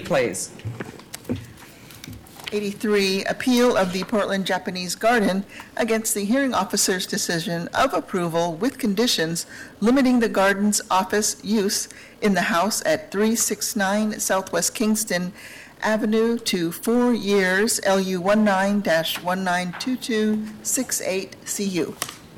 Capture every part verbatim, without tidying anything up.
please. eighty-three, appeal of the Portland Japanese Garden against the hearing officer's decision of approval with conditions limiting the garden's office use in the house at three sixty-nine Southwest Kingston Avenue to four years, L U nineteen dash nineteen twenty-two sixty-eight C U.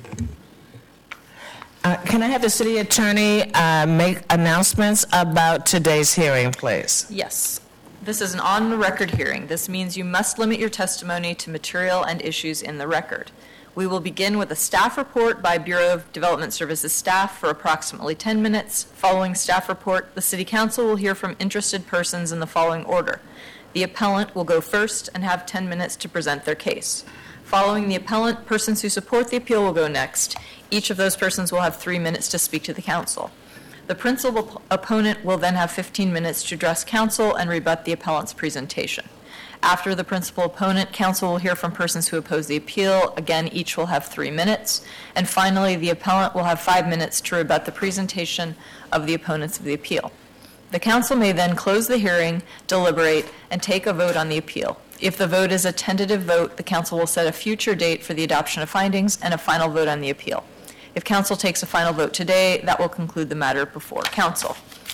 Uh, can I have the city attorney uh, make announcements about today's hearing, please? Yes. This is an on-the-record hearing. This means you must limit your testimony to material and issues in the record. We will begin with a staff report by Bureau of Development Services staff for approximately ten minutes. Following staff report, the City Council will hear from interested persons in the following order. The appellant will go first and have ten minutes to present their case. Following the appellant, persons who support the appeal will go next. Each of those persons will have three minutes to speak to the council. The principal opponent will then have fifteen minutes to address council and rebut the appellant's presentation. After the principal opponent, council will hear from persons who oppose the appeal. Again, each will have three minutes. And finally, the appellant will have five minutes to rebut the presentation of the opponents of the appeal. The council may then close the hearing, deliberate, and take a vote on the appeal. If the vote is a tentative vote, the council will set a future date for the adoption of findings and a final vote on the appeal. If council takes a final vote today, that will conclude the matter before council.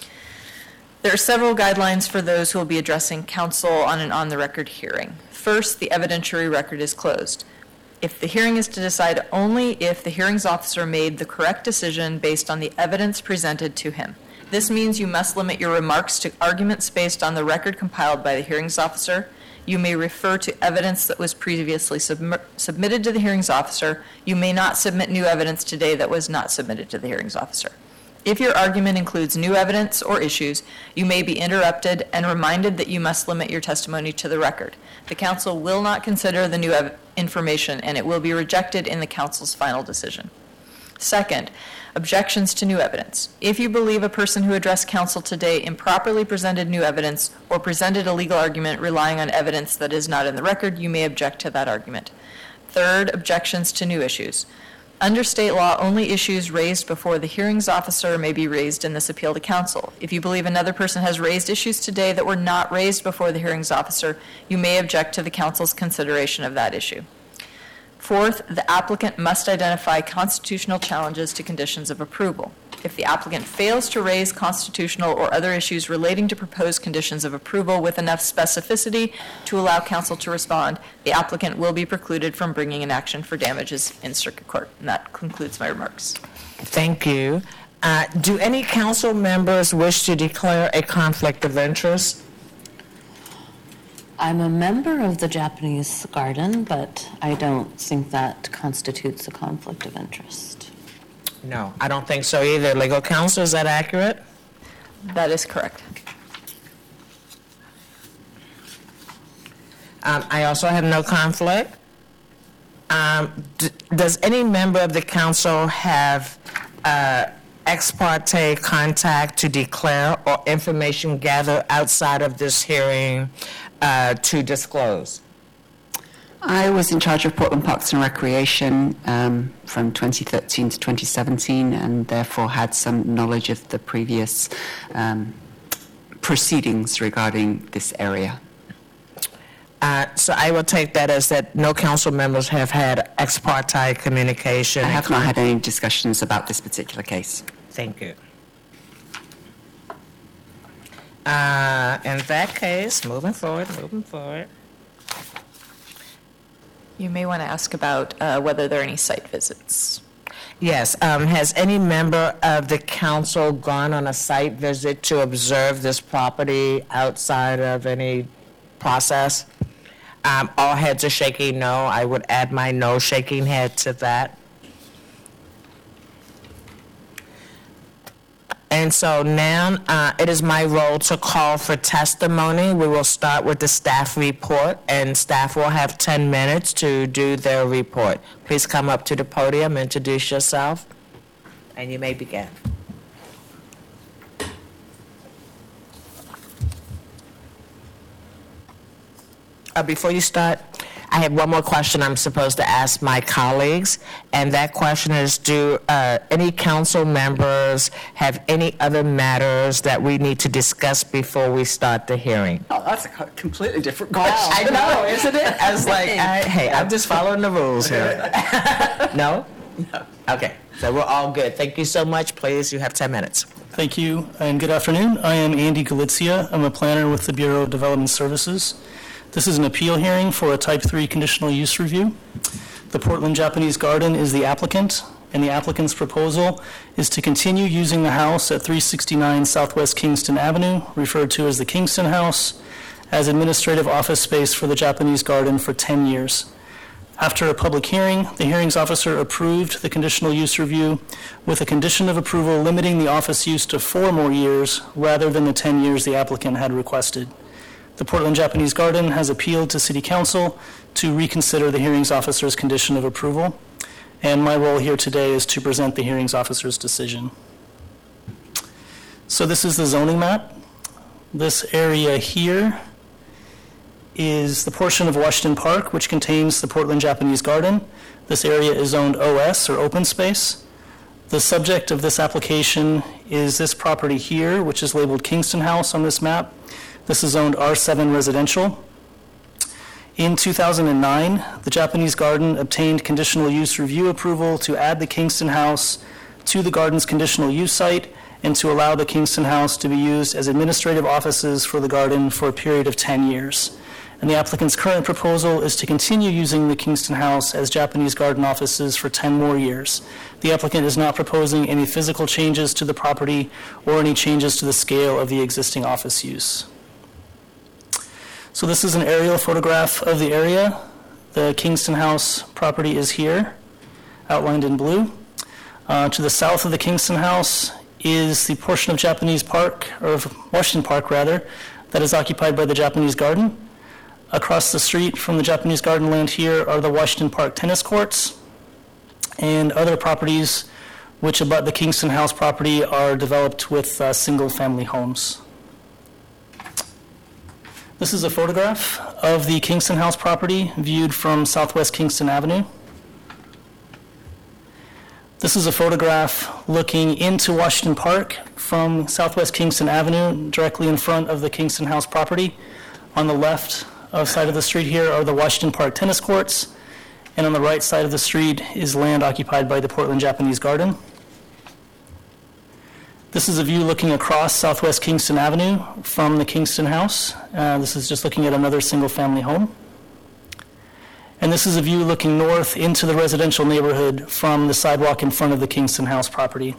There are several guidelines for those who will be addressing council on an on-the-record hearing. First, the evidentiary record is closed. If the hearing is to decide only if the hearings officer made the correct decision based on the evidence presented to him. This means you must limit your remarks to arguments based on the record compiled by the hearings officer. You may refer to evidence that was previously sub- submitted to the hearings officer. You may not submit new evidence today that was not submitted to the hearings officer. If your argument includes new evidence or issues, you may be interrupted and reminded that you must limit your testimony to the record. The council will not consider the new ev- information, and it will be rejected in the council's final decision. Second, objections to new evidence. If you believe a person who addressed council today improperly presented new evidence or presented a legal argument relying on evidence that is not in the record, you may object to that argument. Third, objections to new issues. Under state law, only issues raised before the hearings officer may be raised in this appeal to council. If you believe another person has raised issues today that were not raised before the hearings officer, you may object to the council's consideration of that issue. Fourth, the applicant must identify constitutional challenges to conditions of approval. If the applicant fails to raise constitutional or other issues relating to proposed conditions of approval with enough specificity to allow council to respond, the applicant will be precluded from bringing an action for damages in circuit court. And that concludes my remarks. Thank you. Uh, do any council members wish to declare a conflict of interest? I'm a member of the Japanese Garden, but I don't think that constitutes a conflict of interest. No, I don't think so either. Legal counsel, is that accurate? That is correct. Um, I also have no conflict. Um, d- does any member of the council have uh, ex parte contact to declare or information gathered outside of this hearing uh, to disclose? I was in charge of Portland Parks and Recreation um, from twenty thirteen to twenty seventeen, and therefore had some knowledge of the previous um, proceedings regarding this area. Uh, so I will take that as that no council members have had ex parte communication. I have not had any discussions about this particular case. Thank you. Uh, in that case, moving forward, moving forward. You may want to ask about uh, whether there are any site visits. Yes. Um, has any member of the council gone on a site visit to observe this property outside of any process? Um, all heads are shaking no. I would add my no shaking head to that. And so now uh, it is my role to call for testimony. We will start with the staff report, and staff will have ten minutes to do their report. Please come up to the podium, introduce yourself, and you may begin. Uh, before you start, I have one more question I'm supposed to ask my colleagues, and that question is, do uh, any council members have any other matters that we need to discuss before we start the hearing? Oh, that's a co- completely different question. I know, isn't it? I was like, I, hey, I'm just following the rules here. No? No. Okay, so we're all good. Thank you so much. Please, you have ten minutes. Thank you, and good afternoon. I am Andy Galizia. I'm a planner with the Bureau of Development Services. This is an appeal hearing for a Type three conditional use review. The Portland Japanese Garden is the applicant, and the applicant's proposal is to continue using the house at three sixty-nine Southwest Kingston Avenue, referred to as the Kingston House, as administrative office space for the Japanese Garden for ten years. After a public hearing, the hearings officer approved the conditional use review with a condition of approval limiting the office use to four more years rather than the ten years the applicant had requested. The Portland Japanese Garden has appealed to City Council to reconsider the hearings officer's condition of approval, and my role here today is to present the hearings officer's decision. So this is the zoning map. This area here is the portion of Washington Park which contains the Portland Japanese Garden. This area is zoned O S, or open space. The subject of this application is this property here, which is labeled Kingston House on this map. This is zoned R seven residential. In two thousand nine, the Japanese Garden obtained conditional use review approval to add the Kingston House to the garden's conditional use site and to allow the Kingston House to be used as administrative offices for the garden for a period of ten years. And the applicant's current proposal is to continue using the Kingston House as Japanese Garden offices for ten more years. The applicant is not proposing any physical changes to the property or any changes to the scale of the existing office use. So this is an aerial photograph of the area. The Kingston House property is here, outlined in blue. Uh, to the south of the Kingston House is the portion of Japanese Park, or of Washington Park rather, that is occupied by the Japanese Garden. Across the street from the Japanese Garden land here are the Washington Park tennis courts, and other properties which abut the Kingston House property are developed with uh, single-family homes. This is a photograph of the Kingston House property viewed from Southwest Kingston Avenue. This is a photograph looking into Washington Park from Southwest Kingston Avenue, directly in front of the Kingston House property. On the left of side of the street here are the Washington Park tennis courts, and on the right side of the street is land occupied by the Portland Japanese Garden. This is a view looking across Southwest Kingston Avenue from the Kingston House. Uh, this is just looking at another single-family home. And this is a view looking north into the residential neighborhood from the sidewalk in front of the Kingston House property.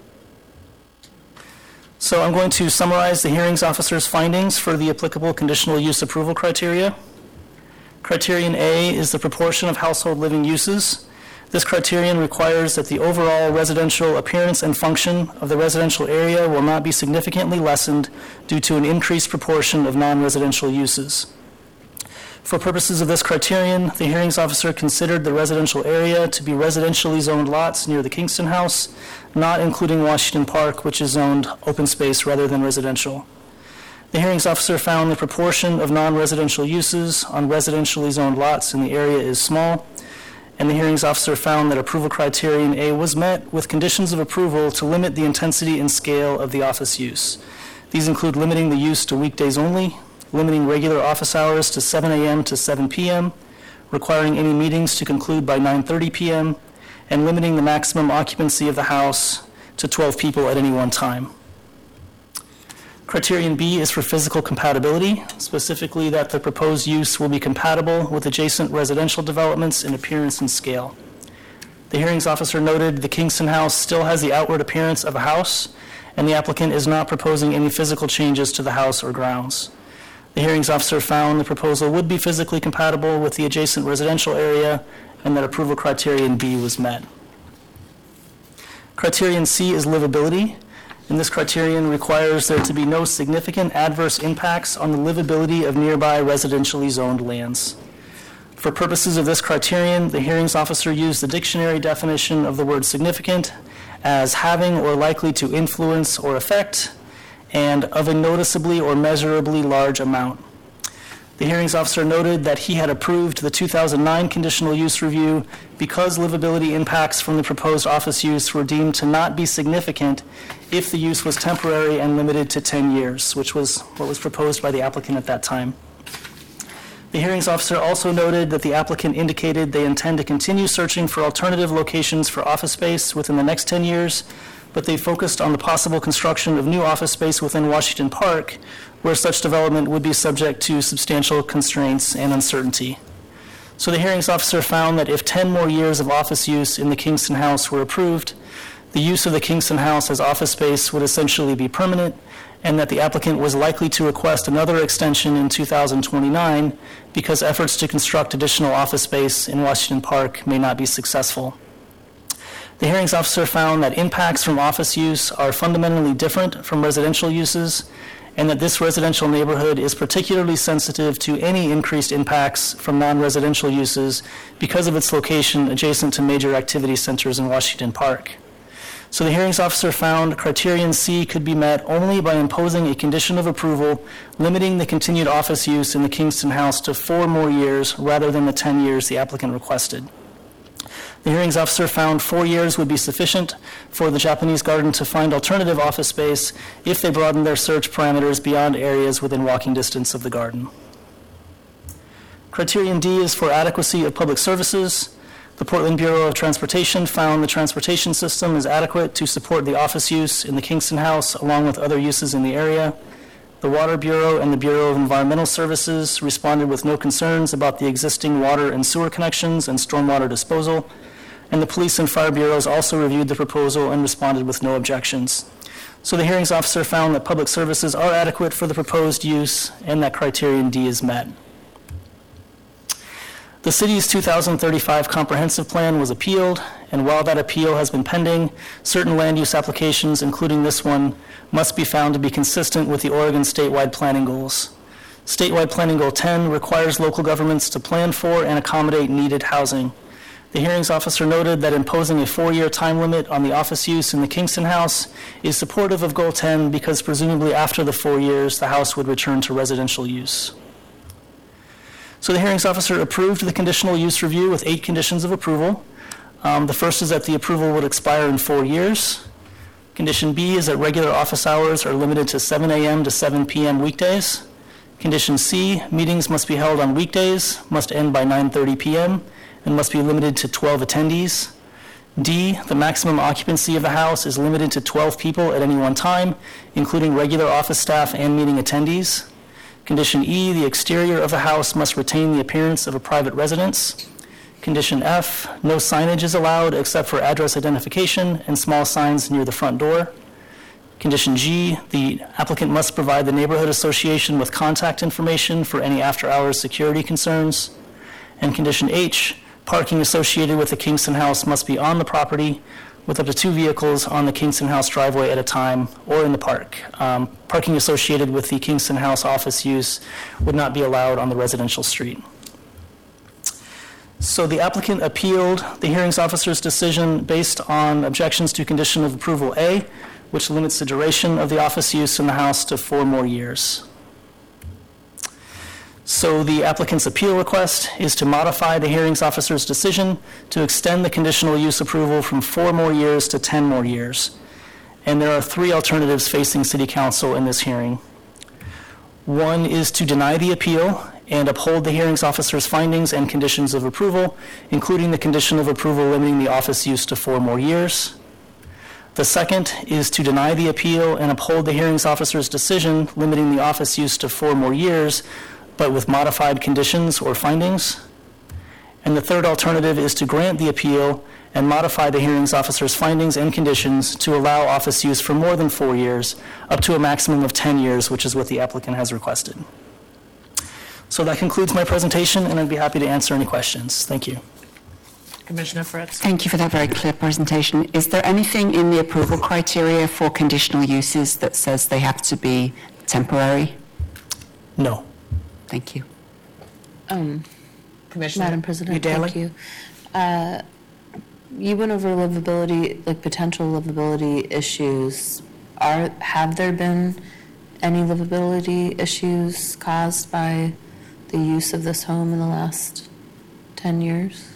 So I'm going to summarize the hearings officer's findings for the applicable conditional use approval criteria. Criterion A is the proportion of household living uses. This criterion requires that the overall residential appearance and function of the residential area will not be significantly lessened due to an increased proportion of non-residential uses. For purposes of this criterion, the hearings officer considered the residential area to be residentially zoned lots near the Kingston House, not including Washington Park, which is zoned open space rather than residential. The hearings officer found the proportion of non-residential uses on residentially zoned lots in the area is small, and the hearings officer found that approval criterion A was met with conditions of approval to limit the intensity and scale of the office use. These include limiting the use to weekdays only, limiting regular office hours to seven a.m. to seven p.m., requiring any meetings to conclude by nine thirty p.m., and limiting the maximum occupancy of the house to twelve people at any one time. Criterion B is for physical compatibility, specifically that the proposed use will be compatible with adjacent residential developments in appearance and scale. The hearings officer noted the Kingston House still has the outward appearance of a house, and the applicant is not proposing any physical changes to the house or grounds. The hearings officer found the proposal would be physically compatible with the adjacent residential area and that approval criterion B was met. Criterion C is livability, and this criterion requires there to be no significant adverse impacts on the livability of nearby residentially zoned lands. For purposes of this criterion, the hearings officer used the dictionary definition of the word significant as having or likely to influence or affect, and of a noticeably or measurably large amount. The hearings officer noted that he had approved the two thousand nine conditional use review because livability impacts from the proposed office use were deemed to not be significant if the use was temporary and limited to ten years, which was what was proposed by the applicant at that time. The hearings officer also noted that the applicant indicated they intend to continue searching for alternative locations for office space within the next ten years, but they focused on the possible construction of new office space within Washington Park, where such development would be subject to substantial constraints and uncertainty. So the hearings officer found that if ten more years of office use in the Kingston House were approved, the use of the Kingston House as office space would essentially be permanent, and that the applicant was likely to request another extension in two thousand twenty-nine because efforts to construct additional office space in Washington Park may not be successful. The hearings officer found that impacts from office use are fundamentally different from residential uses, and that this residential neighborhood is particularly sensitive to any increased impacts from non-residential uses because of its location adjacent to major activity centers in Washington Park. So the hearings officer found criterion C could be met only by imposing a condition of approval limiting the continued office use in the Kingston House to four more years rather than the ten years the applicant requested. The hearings officer found four years would be sufficient for the Japanese Garden to find alternative office space if they broadened their search parameters beyond areas within walking distance of the garden. Criterion D is for adequacy of public services. The Portland Bureau of Transportation found the transportation system is adequate to support the office use in the Kingston House along with other uses in the area. The Water Bureau and the Bureau of Environmental Services responded with no concerns about the existing water and sewer connections and stormwater disposal, and the Police and Fire Bureaus also reviewed the proposal and responded with no objections. So the hearings officer found that public services are adequate for the proposed use and that criterion D is met. The city's two thousand thirty-five comprehensive plan was appealed, and while that appeal has been pending, certain land use applications, including this one, must be found to be consistent with the Oregon statewide planning goals. Statewide Planning Goal ten requires local governments to plan for and accommodate needed housing. The hearings officer noted that imposing a four-year time limit on the office use in the Kingston House is supportive of Goal ten because presumably after the four years, the house would return to residential use. So the hearings officer approved the conditional use review with eight conditions of approval. Um, the first is that the approval would expire in four years. Condition B is that regular office hours are limited to seven a.m. to seven p.m. weekdays. Condition C, meetings must be held on weekdays, must end by nine thirty p.m., and must be limited to twelve attendees. D, the maximum occupancy of the house is limited to twelve people at any one time, including regular office staff and meeting attendees. Condition E, the exterior of the house must retain the appearance of a private residence. Condition F, no signage is allowed except for address identification and small signs near the front door. Condition G, the applicant must provide the neighborhood association with contact information for any after-hours security concerns. And Condition H, parking associated with the Kingston House must be on the property with up to two vehicles on the Kingston House driveway at a time or in the park. Um, parking associated with the Kingston House office use would not be allowed on the residential street. So the applicant appealed the hearings officer's decision based on objections to condition of approval A, which limits the duration of the office use in the house to four more years. So the applicant's appeal request is to modify the hearings officer's decision to extend the conditional use approval from four more years to ten more years. And there are three alternatives facing City Council in this hearing. One is to deny the appeal and uphold the hearings officer's findings and conditions of approval, including the condition of approval limiting the office use to four more years. The second is to deny the appeal and uphold the hearings officer's decision limiting the office use to four more years, but with modified conditions or findings. And the third alternative is to grant the appeal and modify the hearings officer's findings and conditions to allow office use for more than four years, up to a maximum of ten years, which is what the applicant has requested. So that concludes my presentation, and I'd be happy to answer any questions. Thank you. Commissioner Fritz. Thank you for that very clear presentation. Is there anything in the approval criteria for conditional uses that says they have to be temporary? No. Thank you. Um, Commissioner Madam President, Udaley? thank you. Uh, you went over livability, like potential livability issues. Are have there been any livability issues caused by the use of this home in the last ten years?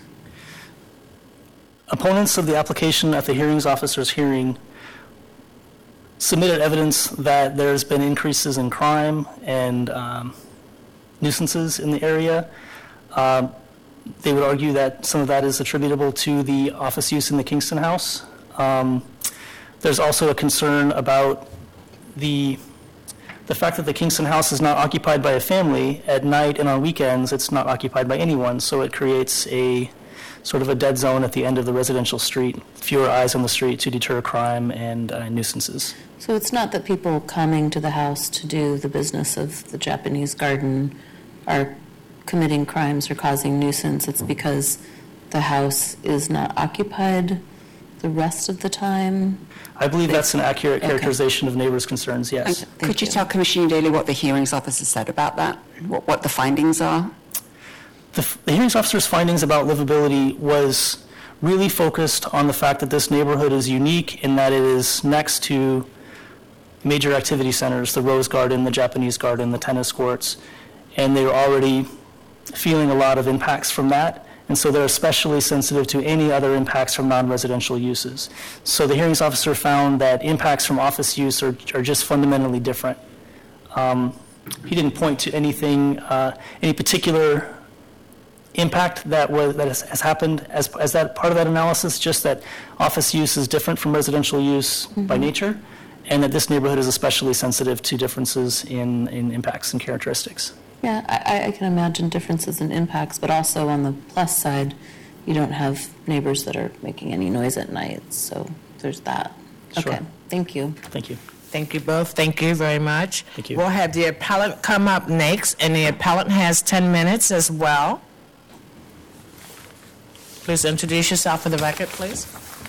Opponents of the application at the hearings officer's hearing submitted evidence that there's been increases in crime and um, nuisances in the area. Um, they would argue that some of that is attributable to the office use in the Kingston house. Um, there's also a concern about the the fact that the Kingston house is not occupied by a family. At night and on weekends, it's not occupied by anyone, so it creates a sort of a dead zone at the end of the residential street, fewer eyes on the street to deter crime and uh, nuisances. So it's not that people coming to the house to do the business of the Japanese garden are committing crimes or causing nuisance. It's because the house is not occupied the rest of the time? I believe that's an accurate Okay. characterization of neighbors' concerns, yes. And could you, tell Commissioner Daly what the hearings officer said about that? What, what the findings are? The, the hearings officer's findings about livability was really focused on the fact that this neighborhood is unique in that it is next to major activity centers, the Rose Garden, the Japanese Garden, the tennis courts, and they were already feeling a lot of impacts from that, and so they're especially sensitive to any other impacts from non-residential uses. So the hearings officer found that impacts from office use are, are just fundamentally different. Um, he didn't point to anything, uh, any particular impact that was that has, has happened as as that part of that analysis, just that office use is different from residential use mm-hmm. by nature, and that this neighborhood is especially sensitive to differences in, in impacts and characteristics. Yeah, I, I can imagine differences in impacts, but also on the plus side, you don't have neighbors that are making any noise at night, so there's that. Sure. Okay, thank you. Thank you. Thank you both. Thank you very much. Thank you. We'll have the appellant come up next, and the appellant has ten minutes as well. Please introduce yourself for the record, please.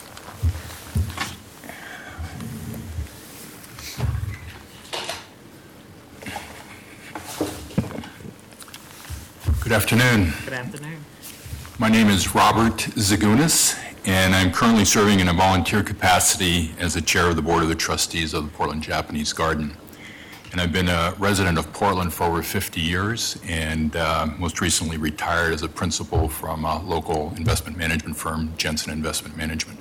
Good afternoon. Good afternoon. My name is Robert Zagunis, and I'm currently serving in a volunteer capacity as the chair of the board of the trustees of the Portland Japanese Garden. And I've been a resident of Portland for over fifty years, and uh, most recently retired as a principal from a local investment management firm, Jensen Investment Management.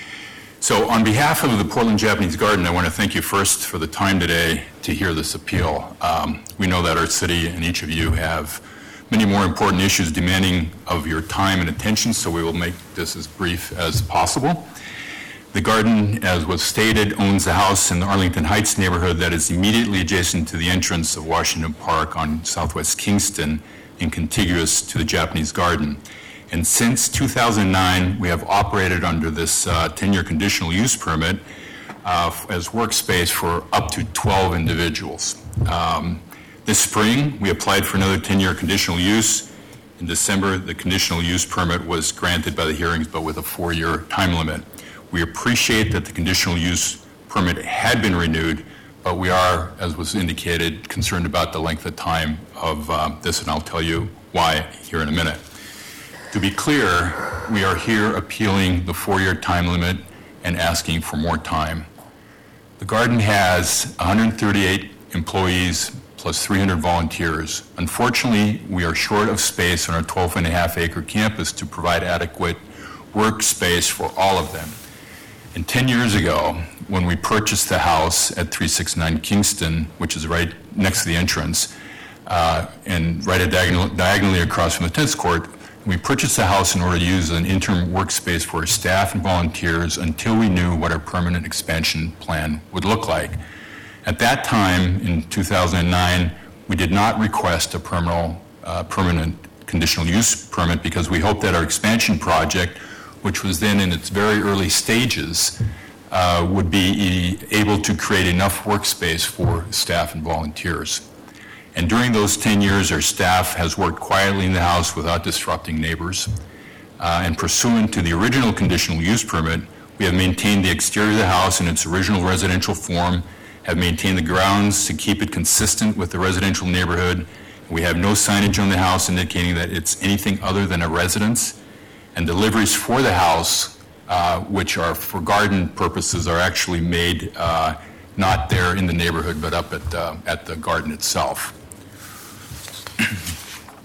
So on behalf of the Portland Japanese Garden, I want to thank you first for the time today to hear this appeal. Um, we know that our city and each of you have many more important issues demanding of your time and attention, so we will make this as brief as possible. The garden, as was stated, owns the house in the Arlington Heights neighborhood that is immediately adjacent to the entrance of Washington Park on Southwest Kingston and contiguous to the Japanese Garden. And since two thousand nine, we have operated under this uh, ten-year conditional use permit uh, as workspace for up to twelve individuals. Um, This spring, we applied for another ten-year conditional use. In December, the conditional use permit was granted by the hearings, but with a four-year time limit. We appreciate that the conditional use permit had been renewed, but we are, as was indicated, concerned about the length of time of uh, this, and I'll tell you why here in a minute. To be clear, we are here appealing the four-year time limit and asking for more time. The garden has one hundred thirty-eight employees plus three hundred volunteers. Unfortunately, we are short of space on our twelve and a half acre campus to provide adequate workspace for all of them. And ten years ago, when we purchased the house at three sixty-nine Kingston, which is right next to the entrance, uh, and right at diagonal, diagonally across from the tennis court, we purchased the house in order to use an interim workspace for our staff and volunteers until we knew what our permanent expansion plan would look like. At that time, in two thousand nine, we did not request a permanent, uh, permanent conditional use permit because we hoped that our expansion project, which was then in its very early stages, uh, would be able to create enough workspace for staff and volunteers. And during those ten years, our staff has worked quietly in the house without disrupting neighbors. Uh, and pursuant to the original conditional use permit, we have maintained the exterior of the house in its original residential form, have maintained the grounds to keep it consistent with the residential neighborhood. We have no signage on the house indicating that it's anything other than a residence. And deliveries for the house, uh, which are for garden purposes, are actually made uh, not there in the neighborhood, but up at, uh, at the garden itself.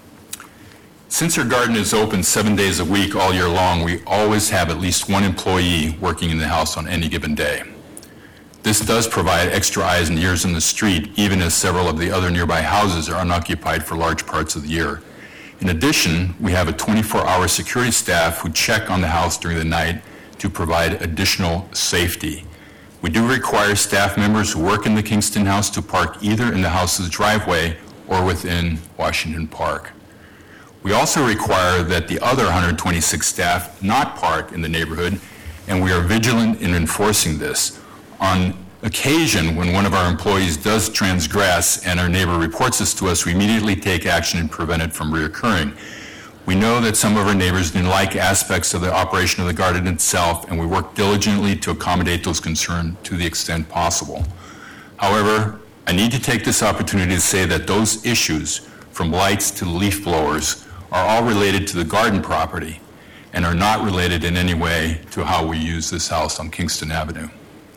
Since our garden is open seven days a week all year long, we always have at least one employee working in the house on any given day. This does provide extra eyes and ears in the street, even as several of the other nearby houses are unoccupied for large parts of the year. In addition, we have a twenty-four hour security staff who check on the house during the night to provide additional safety. We do require staff members who work in the Kingston House to park either in the house's driveway or within Washington Park. We also require that the other one hundred twenty-six staff not park in the neighborhood, and we are vigilant in enforcing this. On occasion, when one of our employees does transgress and our neighbor reports this to us, we immediately take action and prevent it from reoccurring. We know that some of our neighbors didn't like aspects of the operation of the garden itself, and we work diligently to accommodate those concerns to the extent possible. However, I need to take this opportunity to say that those issues, from lights to leaf blowers, are all related to the garden property and are not related in any way to how we use this house on Kingston Avenue.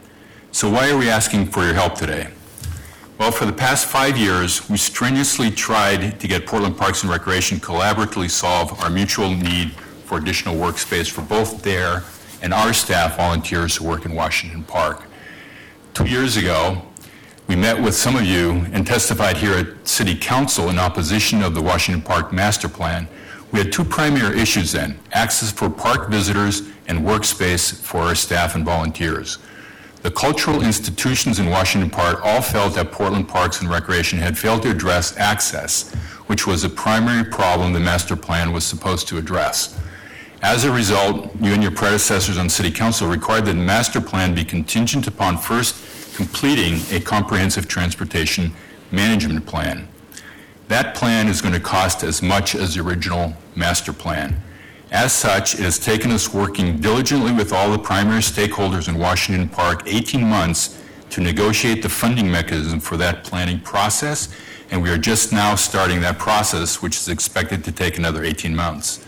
So why are we asking for your help today? Well, for the past five years, we strenuously tried to get Portland Parks and Recreation collaboratively solve our mutual need for additional workspace for both their and our staff volunteers who work in Washington Park. Two years ago, we met with some of you and testified here at City Council in opposition of the Washington Park Master Plan. We had two primary issues then: access for park visitors and workspace for our staff and volunteers. The cultural institutions in Washington Park all felt that Portland Parks and Recreation had failed to address access, which was a primary problem the master plan was supposed to address. As a result, you and your predecessors on City Council required that the master plan be contingent upon first completing a comprehensive transportation management plan. That plan is going to cost as much as the original master plan. As such, it has taken us working diligently with all the primary stakeholders in Washington Park eighteen months to negotiate the funding mechanism for that planning process, and we are just now starting that process, which is expected to take another eighteen months.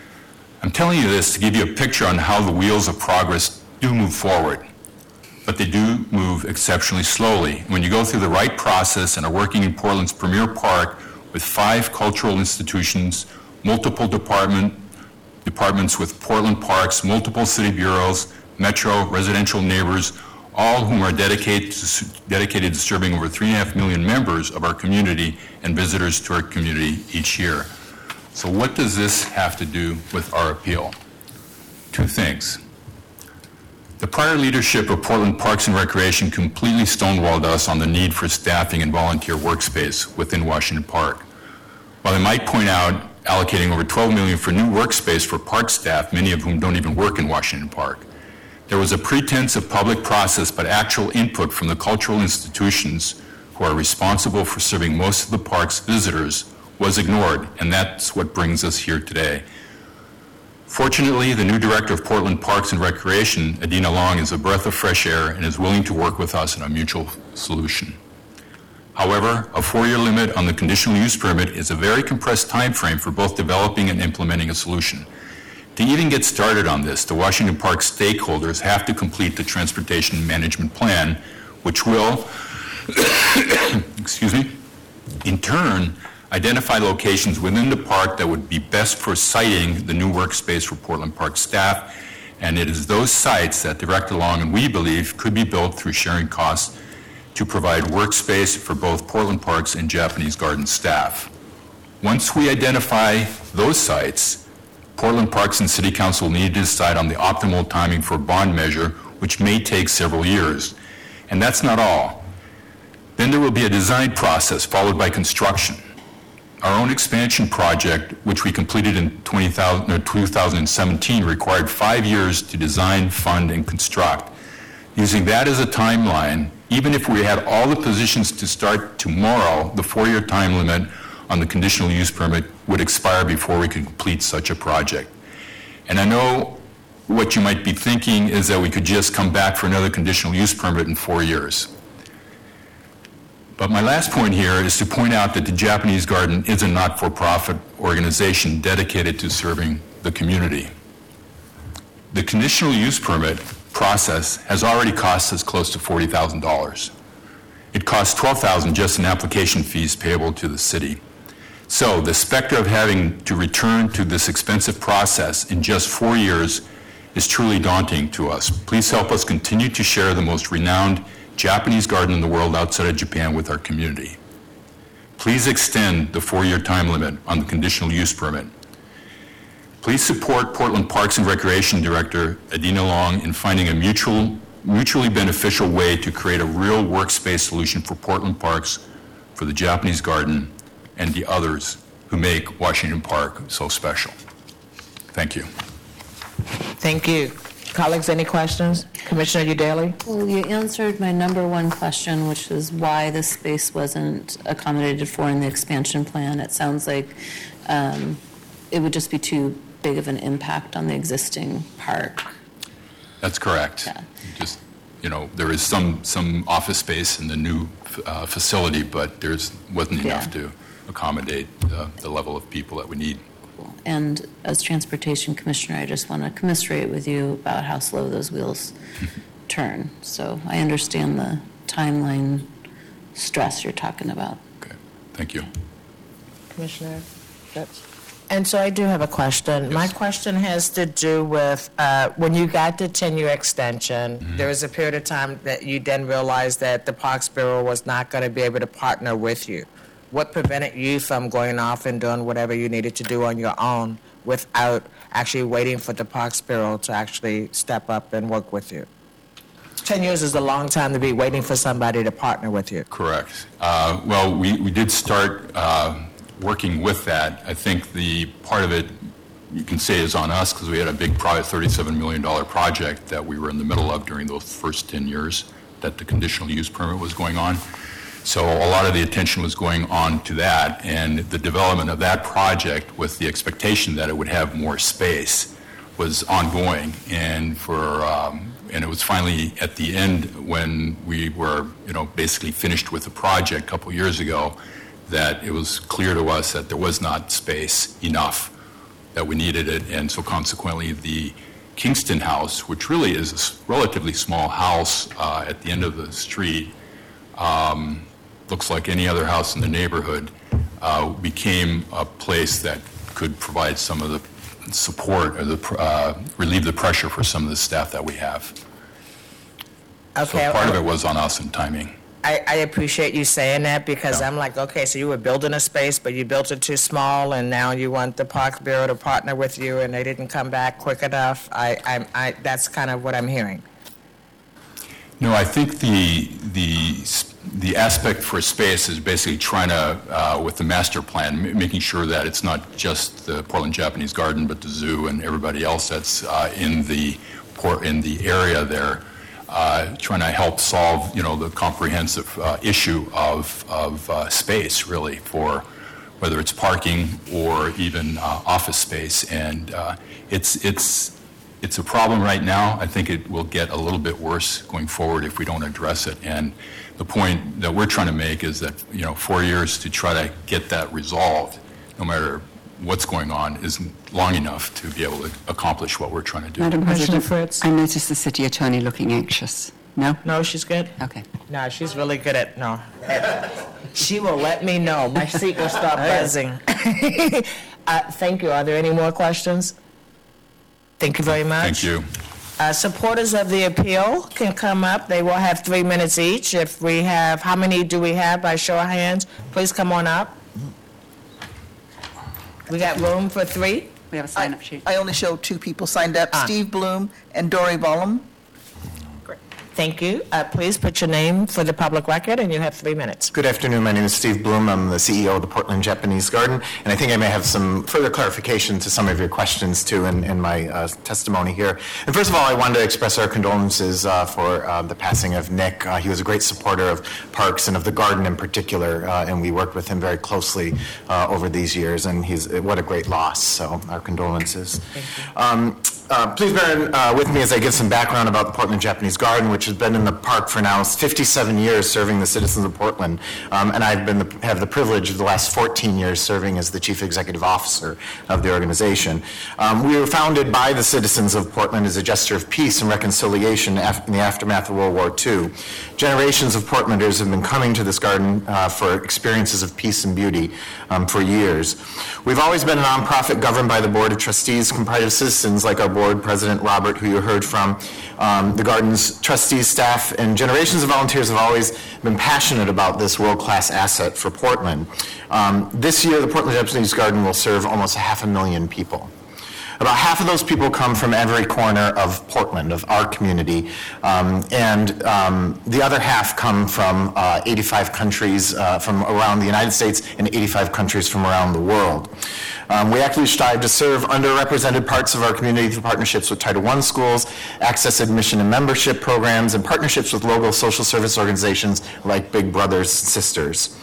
I'm telling you this to give you a picture on how the wheels of progress do move forward, but they do move exceptionally slowly. When you go through the right process and are working in Portland's premier park with five cultural institutions, multiple department departments with Portland Parks, multiple city bureaus, metro, residential neighbors, all whom are dedicated to, dedicated to serving over three and a half million members of our community and visitors to our community each year. So what does this have to do with our appeal? Two things. The prior leadership of Portland Parks and Recreation completely stonewalled us on the need for staffing and volunteer workspace within Washington Park. While I might point out allocating over twelve million dollars for new workspace for park staff, many of whom don't even work in Washington Park, there was a pretense of public process, but actual input from the cultural institutions who are responsible for serving most of the park's visitors was ignored, and that's what brings us here today. Fortunately, the new director of Portland Parks and Recreation, Adina Long, is a breath of fresh air and is willing to work with us in a mutual solution. However, a four-year limit on the conditional use permit is a very compressed time frame for both developing and implementing a solution. To even get started on this, the Washington Park stakeholders have to complete the transportation management plan, which will, excuse me, in turn, identify locations within the park that would be best for siting the new workspace for Portland Park staff, and it is those sites that Director Long and we believe could be built through sharing costs to provide workspace for both Portland Parks and Japanese Garden staff. Once we identify those sites, Portland Parks and City Council need to decide on the optimal timing for a bond measure, which may take several years. And that's not all. Then there will be a design process followed by construction. Our own expansion project, which we completed in two thousand seventeen, required five years to design, fund, and construct. Using that as a timeline, even if we had all the positions to start tomorrow, the four-year time limit on the conditional use permit would expire before we could complete such a project. And I know what you might be thinking is that we could just come back for another conditional use permit in four years. But my last point here is to point out that the Japanese Garden is a not-for-profit organization dedicated to serving the community. The conditional use permit process has already cost us close to forty thousand dollars. It costs twelve thousand dollars just in application fees payable to the city. So the specter of having to return to this expensive process in just four years is truly daunting to us. Please help us continue to share the most renowned Japanese garden in the world outside of Japan with our community. Please extend the four-year time limit on the conditional use permit. Please support Portland Parks and Recreation Director Adina Long in finding a mutual, mutually beneficial way to create a real workspace solution for Portland Parks, for the Japanese garden, and the others who make Washington Park so special. Thank you. Thank you. Colleagues, any questions? Commissioner Udaley? Well, you answered my number one question, which is why this space wasn't accommodated for in the expansion plan. It sounds like um, it would just be too big of an impact on the existing park. That's correct. Yeah. Just, you know, there is some, some office space in the new uh, facility, but there's wasn't enough Yeah. to accommodate uh, the level of people that we need. And as Transportation Commissioner, I just want to commiserate with you about how slow those wheels turn. So I understand the timeline stress you're talking about. Okay, thank you. Commissioner Phipps? And so I do have a question. My question has to do with uh, when you got the ten-year extension, Mm-hmm. there was a period of time that you then realized that the Parks Bureau was not going to be able to partner with you. What prevented you from going off and doing whatever you needed to do on your own without actually waiting for the Parks Bureau to actually step up and work with you? Ten years is a long time to be waiting for somebody to partner with you. Correct. Uh, well, we, we did start uh, working with that. I think the part of it you can say is on us because we had a big project, thirty-seven million dollars project that we were in the middle of during those first ten years that the conditional use permit was going on. So a lot of the attention was going on to that, and the development of that project with the expectation that it would have more space was ongoing. And for um, and it was finally at the end when we were, you know, basically finished with the project a couple years ago that it was clear to us that there was not space enough, that we needed it, and so consequently the Kingston House, which really is a s- relatively small house uh, at the end of the street, um, looks like any other house in the neighborhood, uh, became a place that could provide some of the support or the pr- uh, relieve the pressure for some of the staff that we have. Okay. So part of it was on us in timing. I, I appreciate you saying that because Yeah. I'm like, okay, so you were building a space, but you built it too small, and now you want the Parks Bureau to partner with you, and they didn't come back quick enough. I, I, I that's kind of what I'm hearing. No, I think the the the aspect for space is basically trying to, uh, with the master plan, m- making sure that it's not just the Portland Japanese Garden, but the zoo and everybody else that's uh, in the port in the area there, uh, trying to help solve, you know, the comprehensive uh, issue of of uh, space, really, for whether it's parking or even uh, office space, and uh, it's it's. It's a problem right now. I think it will get a little bit worse going forward if we don't address it. And the point that we're trying to make is that, you know, four years to try to get that resolved, no matter what's going on, isn't long enough to be able to accomplish what we're trying to do. Madam Commissioner President, Fritz? I noticed the city attorney looking anxious. No? No, she's good? Okay. No, she's really good at, no. She will let me know. My seat will start buzzing. uh, thank you. Are there any more questions? Thank you very much. Thank you. Uh, supporters of the appeal can come up. They will have three minutes each. If we have, how many do we have by show of hands? Please come on up. We got room for three? We have a sign-up sheet. I only show two people signed up, Ah. Steve Bloom and Dory Vollum. Thank you. Uh, please put your name for the public record, and you have three minutes. Good afternoon. My name is Steve Bloom. I'm the C E O of the Portland Japanese Garden, and I think I may have some further clarification to some of your questions, too, in, in my uh, testimony here. And first of all, I wanted to express our condolences uh, for uh, the passing of Nick. Uh, he was a great supporter of parks and of the garden in particular, uh, and we worked with him very closely uh, over these years, and he's what a great loss. So our condolences. Um, Uh, please bear uh, with me as I give some background about the Portland Japanese Garden, which has been in the park for now fifty-seven years serving the citizens of Portland. Um, and I've been the, have the privilege of the last fourteen years serving as the Chief Executive Officer of the organization. Um, we were founded by the citizens of Portland as a gesture of peace and reconciliation in the aftermath of World War Two. Generations of Portlanders have been coming to this garden uh, for experiences of peace and beauty um, for years. We've always been a nonprofit governed by the Board of Trustees comprised of citizens like our board president, Robert, who you heard from. Um, the garden's trustees, staff, and generations of volunteers have always been passionate about this world-class asset for Portland. Um, this year, the Portland Japanese Garden will serve almost a half a million people. About half of those people come from every corner of Portland, of our community, um, and um, the other half come from uh, eighty-five countries uh, from around the United States and eighty-five countries from around the world. Um, we actively strive to serve underrepresented parts of our community through partnerships with Title one schools, access admission and membership programs, and partnerships with local social service organizations like Big Brothers Sisters.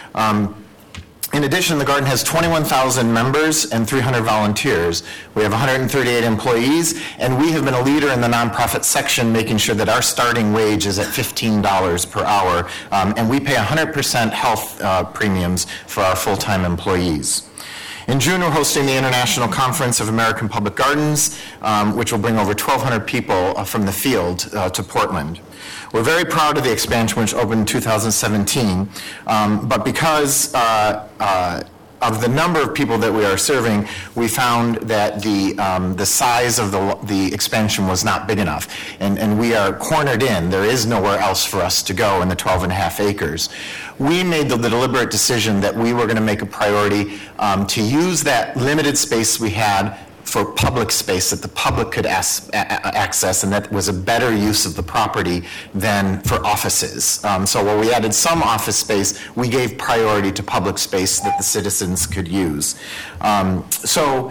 Um, In addition, the garden has twenty-one thousand members and three hundred volunteers. We have one hundred thirty-eight employees, and we have been a leader in the nonprofit section, making sure that our starting wage is at fifteen dollars per hour, um, and we pay one hundred percent health uh, premiums for our full-time employees. In June, we're hosting the International Conference of American Public Gardens, um, which will bring over twelve hundred people uh, from the field uh, to Portland. We're very proud of the expansion, which opened in two thousand seventeen, um, but because uh, uh, of the number of people that we are serving, we found that the um, the size of the the expansion was not big enough, and and we are cornered in. There is nowhere else for us to go in the twelve and a half acres. We made the, the deliberate decision that we were going to make a priority um, to use that limited space we had for public space that the public could as, a, access, and that was a better use of the property than for offices. Um, so while we added some office space, we gave priority to public space that the citizens could use. Um, so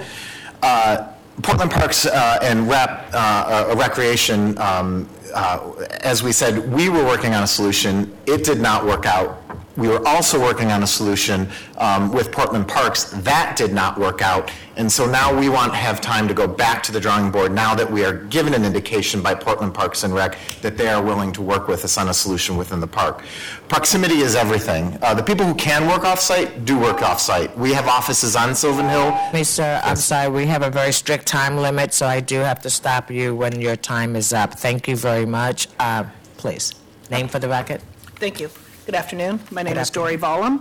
uh, Portland Parks uh, and Rep, uh, uh, Recreation, um, uh, as we said, we were working on a solution. It did not work out. We were also working on a solution um, with Portland Parks. That did not work out. And so now we want to have time to go back to the drawing board now that we are given an indication by Portland Parks and Rec that they are willing to work with us on a solution within the park. Proximity is everything. Uh, the people who can work off-site do work off-site. We have offices on Sylvan Hill. Mister I'm sorry, we have a very strict time limit, so I do have to stop you when your time is up. Thank you very much. Uh, please, name for the record. Thank you. Good afternoon. My name Good is Dory Vollum.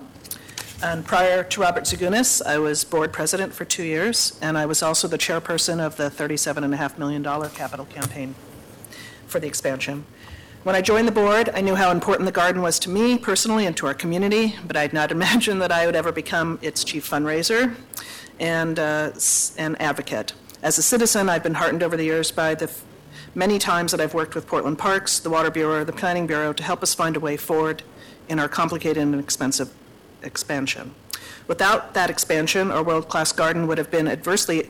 And prior to Robert Zagunis, I was board president for two years, and I was also the chairperson of the thirty-seven point five million dollars capital campaign for the expansion. When I joined the board, I knew how important the garden was to me personally and to our community, but I had not imagined that I would ever become its chief fundraiser and uh, an advocate. As a citizen, I've been heartened over the years by the f- many times that I've worked with Portland Parks, the Water Bureau, the Planning Bureau to help us find a way forward in our complicated and expensive expansion. Without that expansion, our world-class garden would have been adversely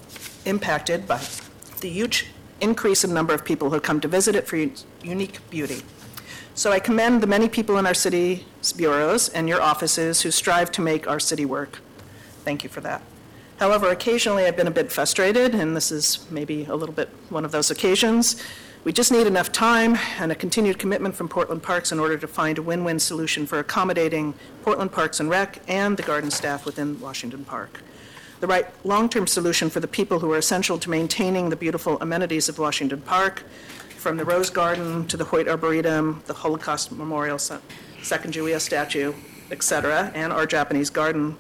impacted by the huge increase in number of people who come to visit it for un- unique beauty. So I commend the many people in our city's bureaus and your offices who strive to make our city work. Thank you for that. However, occasionally I've been a bit frustrated, and this is maybe a little bit one of those occasions. We just need enough time and a continued commitment from Portland Parks in order to find a win-win solution for accommodating Portland Parks and Rec and the garden staff within Washington Park. The right long-term solution for the people who are essential to maintaining the beautiful amenities of Washington Park, from the Rose Garden to the Hoyt Arboretum, the Holocaust Memorial, Sacagawea statue, et cetera, and our Japanese garden,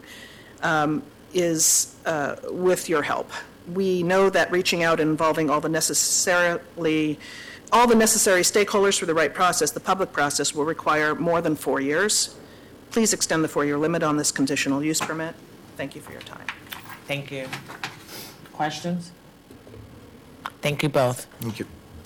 um, is uh, with your help. We know that reaching out and involving all the necessarily, all the necessary stakeholders for the right process, the public process, will require more than four years. Please extend the four-year limit on this conditional use permit. Thank you for your time. Thank you. Questions? Thank you both. Thank you.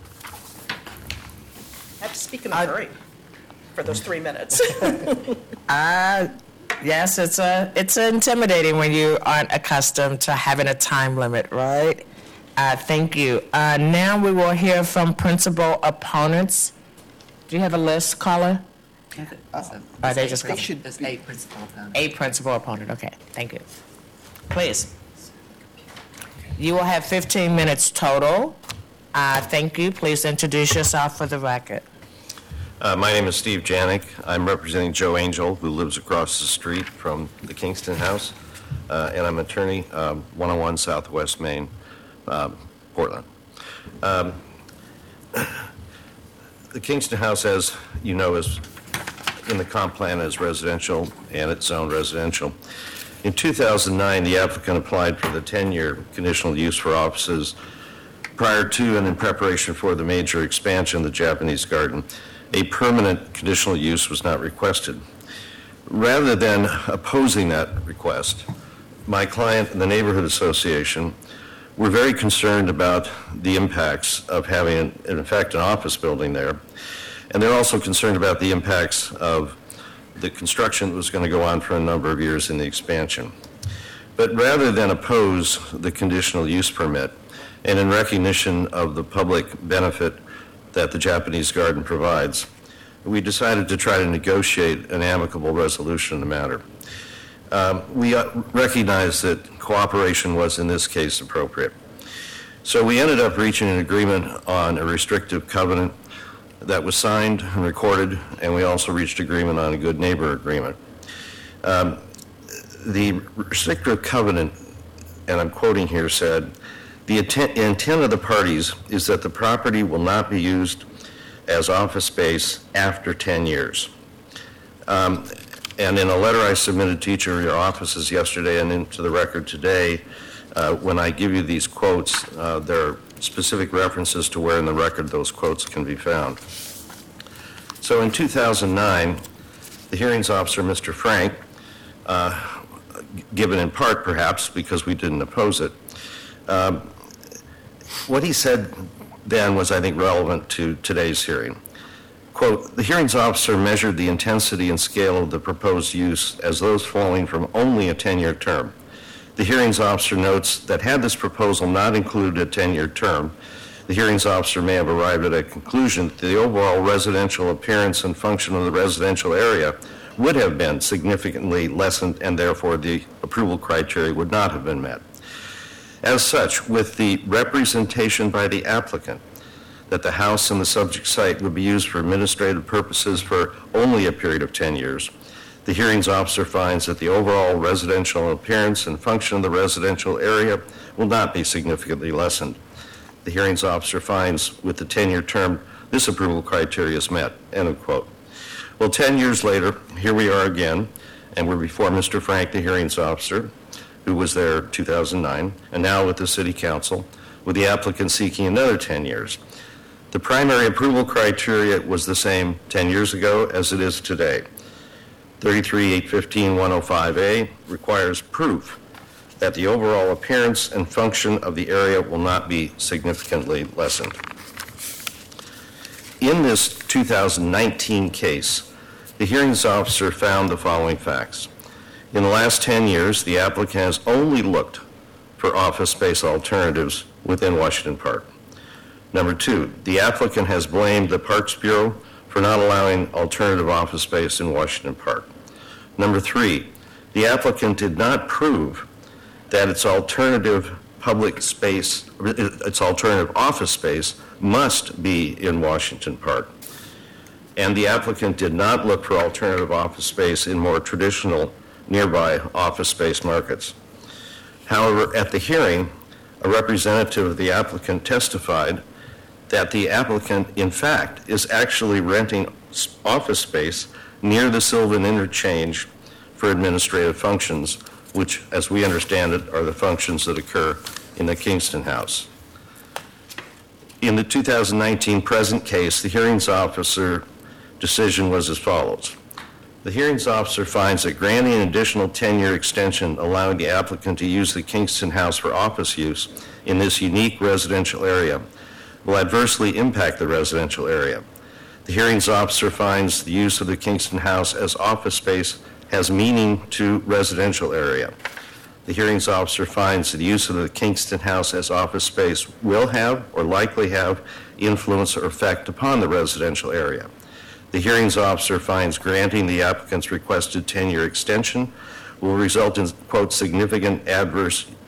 I have to speak in a I- hurry for those three minutes. Uh, yes, it's a, it's intimidating when you aren't accustomed to having a time limit, right? Uh, thank you. Uh, now we will hear from principal opponents. Do you have a list, caller? Are they just They should There's eight principal opponents. A principal opponent, okay, thank you. Please. You will have fifteen minutes total. Uh, Thank you. Please introduce yourself for the record. Uh, My name is Steve Janik. I'm representing Joe Angel, who lives across the street from the Kingston House, uh, and I'm attorney, um, one oh one Southwest Main, um, Portland. Um, The Kingston House, as you know, is in the comp plan as residential, and it's zoned residential. In two thousand nine, the applicant applied for the ten-year conditional use for offices prior to and in preparation for the major expansion of the Japanese garden. A permanent conditional use was not requested. Rather than opposing that request, my client and the Neighborhood Association were very concerned about the impacts of having, in effect, an office building there. And they're also concerned about the impacts of the construction that was going to go on for a number of years in the expansion. But rather than oppose the conditional use permit, and in recognition of the public benefit that the Japanese garden provides, we decided to try to negotiate an amicable resolution of the matter. Um, we uh, recognize that cooperation was in this case appropriate. So we ended up reaching an agreement on a restrictive covenant that was signed and recorded, and we also reached agreement on a good neighbor agreement. Um, the restrictive covenant, and I'm quoting here, said, "The intent, intent of the parties is that the property will not be used as office space after ten years. Um, and in a letter I submitted to each of your offices yesterday and into the record today, uh, when I give you these quotes, uh, there are specific references to where in the record those quotes can be found. So in two thousand nine, the hearings officer, Mister Frank, uh, given in part perhaps because we didn't oppose it, um, what he said then was, I think, relevant to today's hearing. Quote, "The hearings officer measured the intensity and scale of the proposed use as those flowing from only a ten-year term. The hearings officer notes that had this proposal not included a ten-year term, the hearings officer may have arrived at a conclusion that the overall residential appearance and function of the residential area would have been significantly lessened, and therefore the approval criteria would not have been met. As such, with the representation by the applicant that the house and the subject site would be used for administrative purposes for only a period of ten years, the hearings officer finds that the overall residential appearance and function of the residential area will not be significantly lessened. The hearings officer finds with the ten-year term, this approval criteria is met," end of quote. Well, ten years later, here we are again, and we're before Mister Frank, the hearings officer, who was there in two thousand nine, and now with the City Council, with the applicant seeking another ten years. The primary approval criteria was the same ten years ago as it is today. thirty-three eight fifteen one oh five A requires proof that the overall appearance and function of the area will not be significantly lessened. In this two thousand nineteen case, the hearings officer found the following facts. In the last ten years, the applicant has only looked for office space alternatives within Washington Park. Number two, the applicant has blamed the Parks Bureau for not allowing alternative office space in Washington Park. Number three, the applicant did not prove that its alternative public space, its alternative office space must be in Washington Park. And the applicant did not look for alternative office space in more traditional nearby office space markets. However, at the hearing, a representative of the applicant testified that the applicant, in fact, is actually renting office space near the Sylvan Interchange for administrative functions, which, as we understand it, are the functions that occur in the Kingston House. In the two thousand nineteen present case, the hearings officer decision was as follows. The hearings officer finds that granting an additional ten-year extension allowing the applicant to use the Kingston House for office use in this unique residential area will adversely impact the residential area. The hearings officer finds the use of the Kingston House as office space has meaning to residential area. The hearings officer finds that the use of the Kingston House as office space will have or likely have influence or effect upon the residential area. The hearings officer finds granting the applicant's requested ten-year extension will result in, quote, significant adverse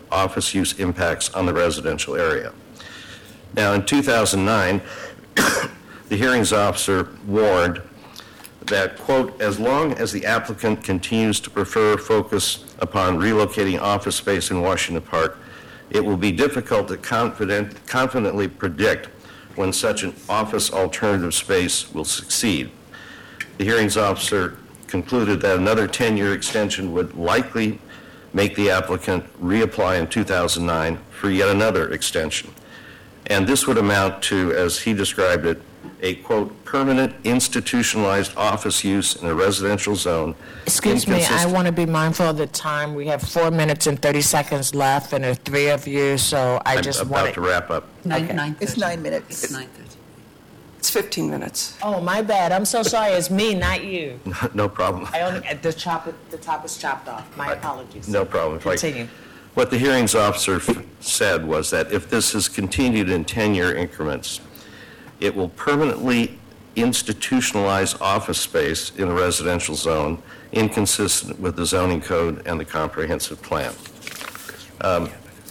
office use impacts on the residential area. Now, in two thousand nine, the hearings officer warned that, quote, as long as the applicant continues to prefer focus upon relocating office space in Washington Park, it will be difficult to confident, confidently predict when such an office alternative space will succeed. The hearings officer concluded that another ten-year extension would likely make the applicant reapply in two thousand nine for yet another extension. And this would amount to, as he described it, a, quote, permanent institutionalized office use in a residential zone. Excuse me, I inconsistent- want to be mindful of the time. We have four minutes and thirty seconds left, and there are three of you, so I I'm just about want to wrap up. Nine, Okay. nine It's thirty. nine minutes. It's nine thirty. It's fifteen minutes. Oh, my bad. I'm so sorry. It's me, not you. No problem. I only, the chop, the top is chopped off. My apologies. No problem. If I- Continue. What the hearings officer f- said was that if this is continued in ten-year increments, it will permanently institutionalize office space in a residential zone inconsistent with the zoning code and the comprehensive plan. Um,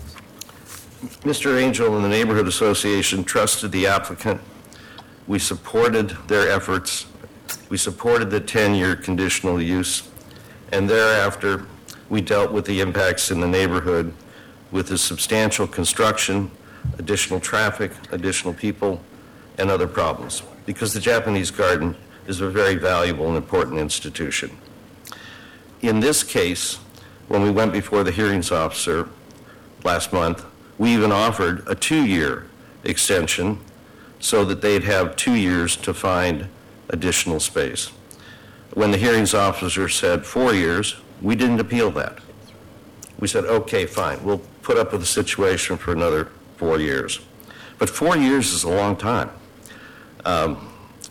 Mister Angel and the Neighborhood Association trusted the applicant. We supported their efforts. We supported the ten-year conditional use. And thereafter, we dealt with the impacts in the neighborhood with the substantial construction, additional traffic, additional people, and other problems, because the Japanese Garden is a very valuable and important institution. In this case, when we went before the hearings officer last month, we even offered a two-year extension so that they'd have two years to find additional space. When the hearings officer said four years, we didn't appeal that. We said, okay, fine, we'll put up with the situation for another four years. But four years is a long time. Um,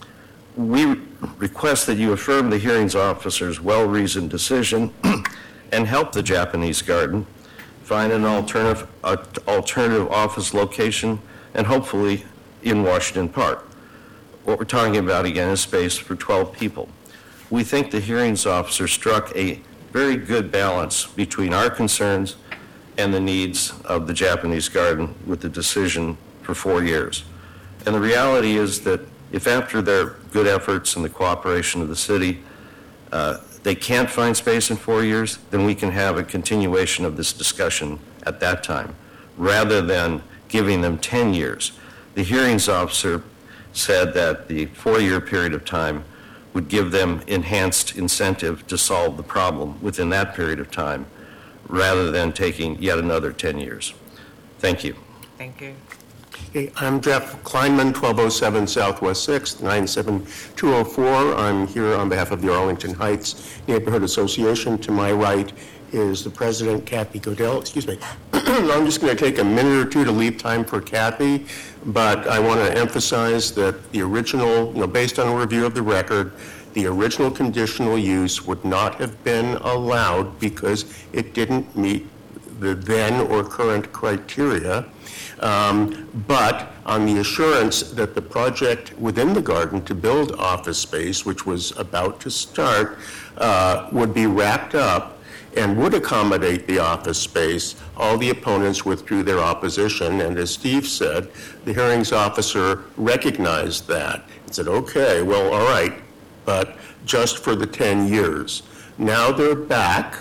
we request that you affirm the hearings officer's well-reasoned decision and help the Japanese Garden find an alternative, uh, alternative office location, and hopefully in Washington Park. What we're talking about, again, is space for twelve people. We think the hearings officer struck a very good balance between our concerns and the needs of the Japanese Garden with the decision for four years. And the reality is that if after their good efforts and the cooperation of the city, uh, they can't find space in four years, then we can have a continuation of this discussion at that time, rather than giving them ten years. The hearings officer said that the four-year period of time would give them enhanced incentive to solve the problem within that period of time, rather than taking yet another ten years. Thank you. Thank you. Okay, I'm Jeff Kleinman, twelve oh seven Southwest sixth, nine seven two oh four. I'm here on behalf of the Arlington Heights Neighborhood Association. To my right is the president, Kathy Godell. Excuse me. I'm just going to take a minute or two to leave time for Kathy, but I want to emphasize that the original, you know, based on a review of the record, the original conditional use would not have been allowed because it didn't meet the then or current criteria. Um, but on the assurance that the project within the garden to build office space, which was about to start, uh, would be wrapped up and would accommodate the office space, all the opponents withdrew their opposition. And as Steve said, the hearings officer recognized that and said, okay, well, all right, but just for the ten years. Now they're back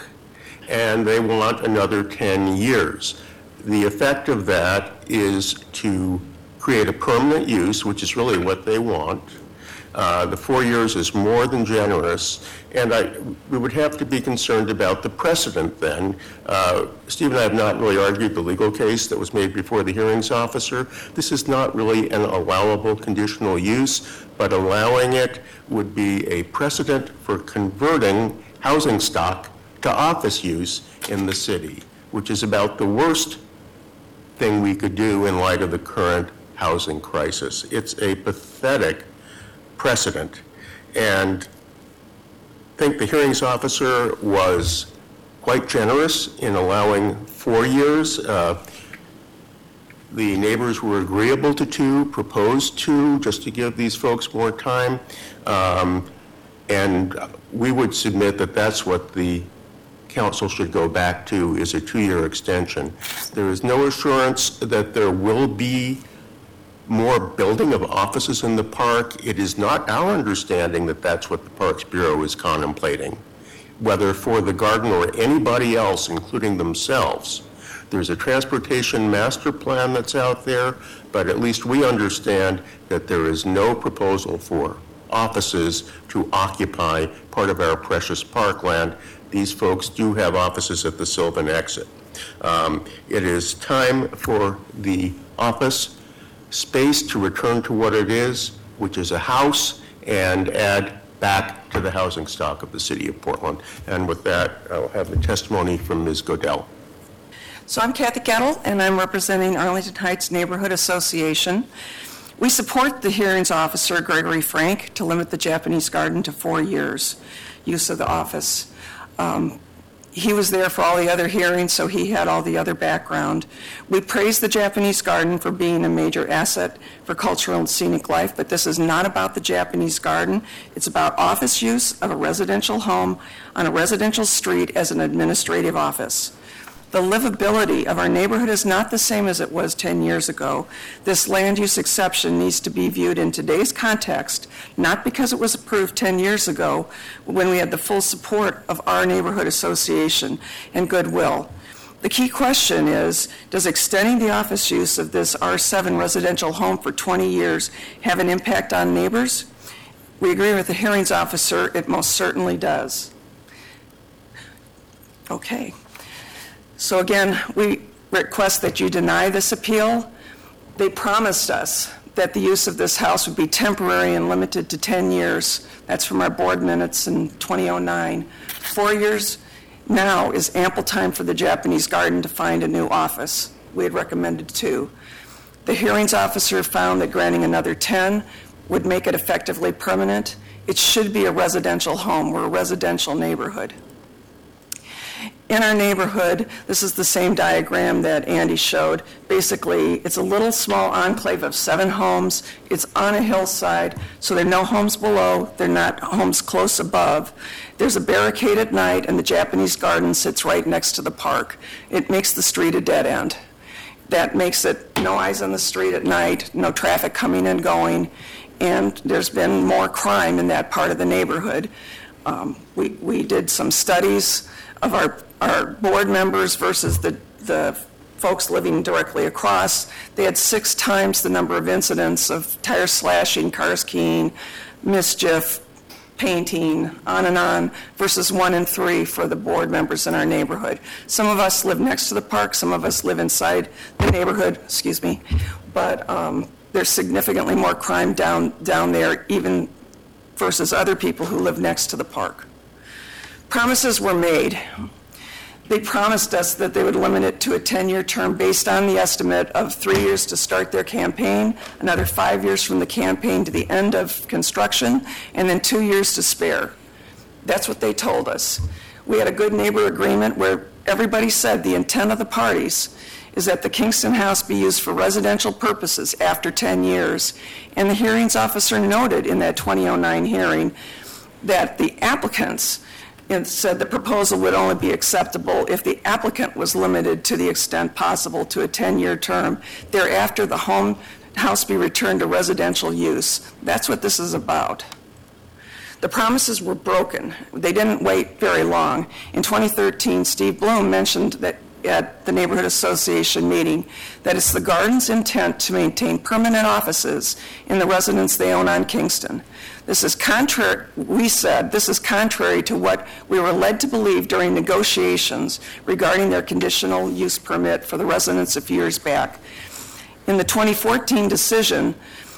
and they want another ten years. The effect of that is to create a permanent use, which is really what they want. Uh, the four years is more than generous, and I, we would have to be concerned about the precedent then. Uh, Steve and I have not really argued the legal case that was made before the hearings officer. This is not really an allowable conditional use, but allowing it would be a precedent for converting housing stock to office use in the city, which is about the worst thing we could do in light of the current housing crisis. It's a pathetic precedent, and I think the hearings officer was quite generous in allowing four years. Uh, the neighbors were agreeable to two, proposed two, just to give these folks more time, um, and we would submit that that's what the council should go back to is a two-year extension. There is no assurance that there will be more building of offices in the park. It is not our understanding that that's what the Parks Bureau is contemplating, whether for the garden or anybody else, including themselves. There's a transportation master plan that's out there, but at least we understand that there is no proposal for offices to occupy part of our precious parkland. These folks do have offices at the Sylvan exit. Um, it is time for the office space to return to what it is, which is a house, and add back to the housing stock of the city of Portland. And with that, I'll have the testimony from Miz Godell. So I'm Kathy Gettle, and I'm representing Arlington Heights Neighborhood Association. We support the hearings officer, Gregory Frank, to limit the Japanese garden to four years use of the office. Um, He was there for all the other hearings, so he had all the other background. We praise the Japanese garden for being a major asset for cultural and scenic life, but this is not about the Japanese garden. It's about office use of a residential home on a residential street as an administrative office. The livability of our neighborhood is not the same as it was ten years ago. This land use exception needs to be viewed in today's context, not because it was approved ten years ago when we had the full support of our neighborhood association and goodwill. The key question is, does extending the office use of this R seven residential home for twenty years have an impact on neighbors? We agree with the hearings officer, it most certainly does. Okay. So again, we request that you deny this appeal. They promised us that the use of this house would be temporary and limited to ten years. That's from our board minutes in twenty oh nine. Four years now is ample time for the Japanese garden to find a new office. We had recommended two. The hearings officer found that granting another ten would make it effectively permanent. It should be a residential home. We're a residential neighborhood. In our neighborhood, this is the same diagram that Andy showed. Basically, it's a little small enclave of seven homes. It's on a hillside, so there are no homes below. There are not homes close above. There's a barricade at night, and the Japanese garden sits right next to the park. It makes the street a dead end. That makes it no eyes on the street at night, no traffic coming and going, and there's been more crime in that part of the neighborhood. Um, we, we did some studies of our, our board members versus the, the folks living directly across. They had six times the number of incidents of tire slashing, cars keying, mischief, painting, on and on, versus one in three for the board members in our neighborhood. Some of us live next to the park, some of us live inside the neighborhood, excuse me, but um, there's significantly more crime down, down there, even versus other people who live next to the park. Promises were made. They promised us that they would limit it to a ten-year term based on the estimate of three years to start their campaign, another five years from the campaign to the end of construction, and then two years to spare. That's what they told us. We had a good neighbor agreement where everybody said the intent of the parties is that the Kingston House be used for residential purposes after ten years. And the hearings officer noted in that twenty oh nine hearing that the applicants and said the proposal would only be acceptable if the applicant was limited to the extent possible to a ten-year term. Thereafter, the home house be returned to residential use. That's what this is about. The promises were broken. They didn't wait very long. In twenty thirteen, Steve Bloom mentioned that at the Neighborhood Association meeting that it's the garden's intent to maintain permanent offices in the residence they own on Kingston. This is contrary, we said, this is contrary to what we were led to believe during negotiations regarding their conditional use permit for the residents a few years back. In the twenty fourteen decision,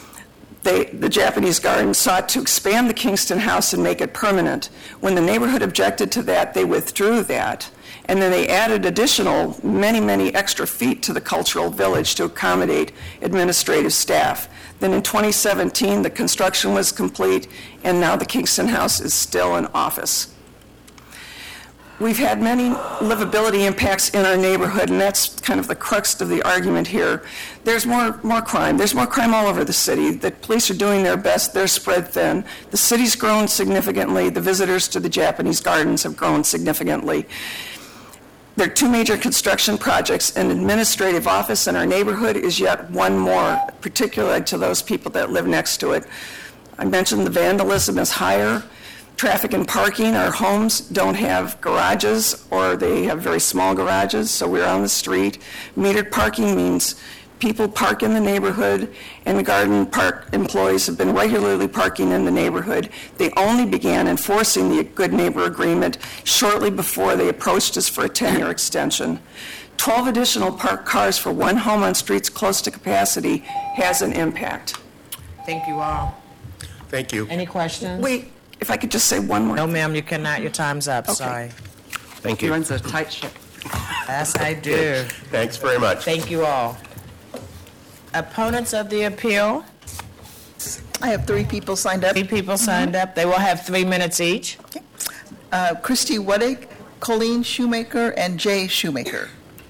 They, the Japanese garden sought to expand the Kingston House and make it permanent. When the neighborhood objected to that, they withdrew that. And then they added additional, many, many extra feet to the cultural village to accommodate administrative staff. Then in twenty seventeen, the construction was complete, and now the Kingston House is still an office. We've had many livability impacts in our neighborhood, and that's kind of the crux of the argument here. There's more, more crime. There's more crime all over the city. The police are doing their best. They're spread thin. The city's grown significantly. The visitors to the Japanese gardens have grown significantly. There are two major construction projects. An administrative office in our neighborhood is yet one more, particularly to those people that live next to it. I mentioned the vandalism is higher. Traffic and parking, our homes don't have garages, or they have very small garages, so we're on the street. Metered parking means people park in the neighborhood, and the garden park employees have been regularly parking in the neighborhood. They only began enforcing the Good Neighbor Agreement shortly before they approached us for a ten-year extension. twelve additional parked cars for one home on streets close to capacity has an impact. Thank you all. Thank you. Any questions? Wait, if I could just say one more. No, ma'am, you cannot. Your time's up. Okay. Sorry. Thank He you. runs a tight ship. Yes, I do. Thanks very much. Thank you all. Opponents of the appeal, I have three people signed up. three people signed up. They will have three minutes each. Uh, Christy Wuddig, Colleen Shoemaker, and Jay Shoemaker.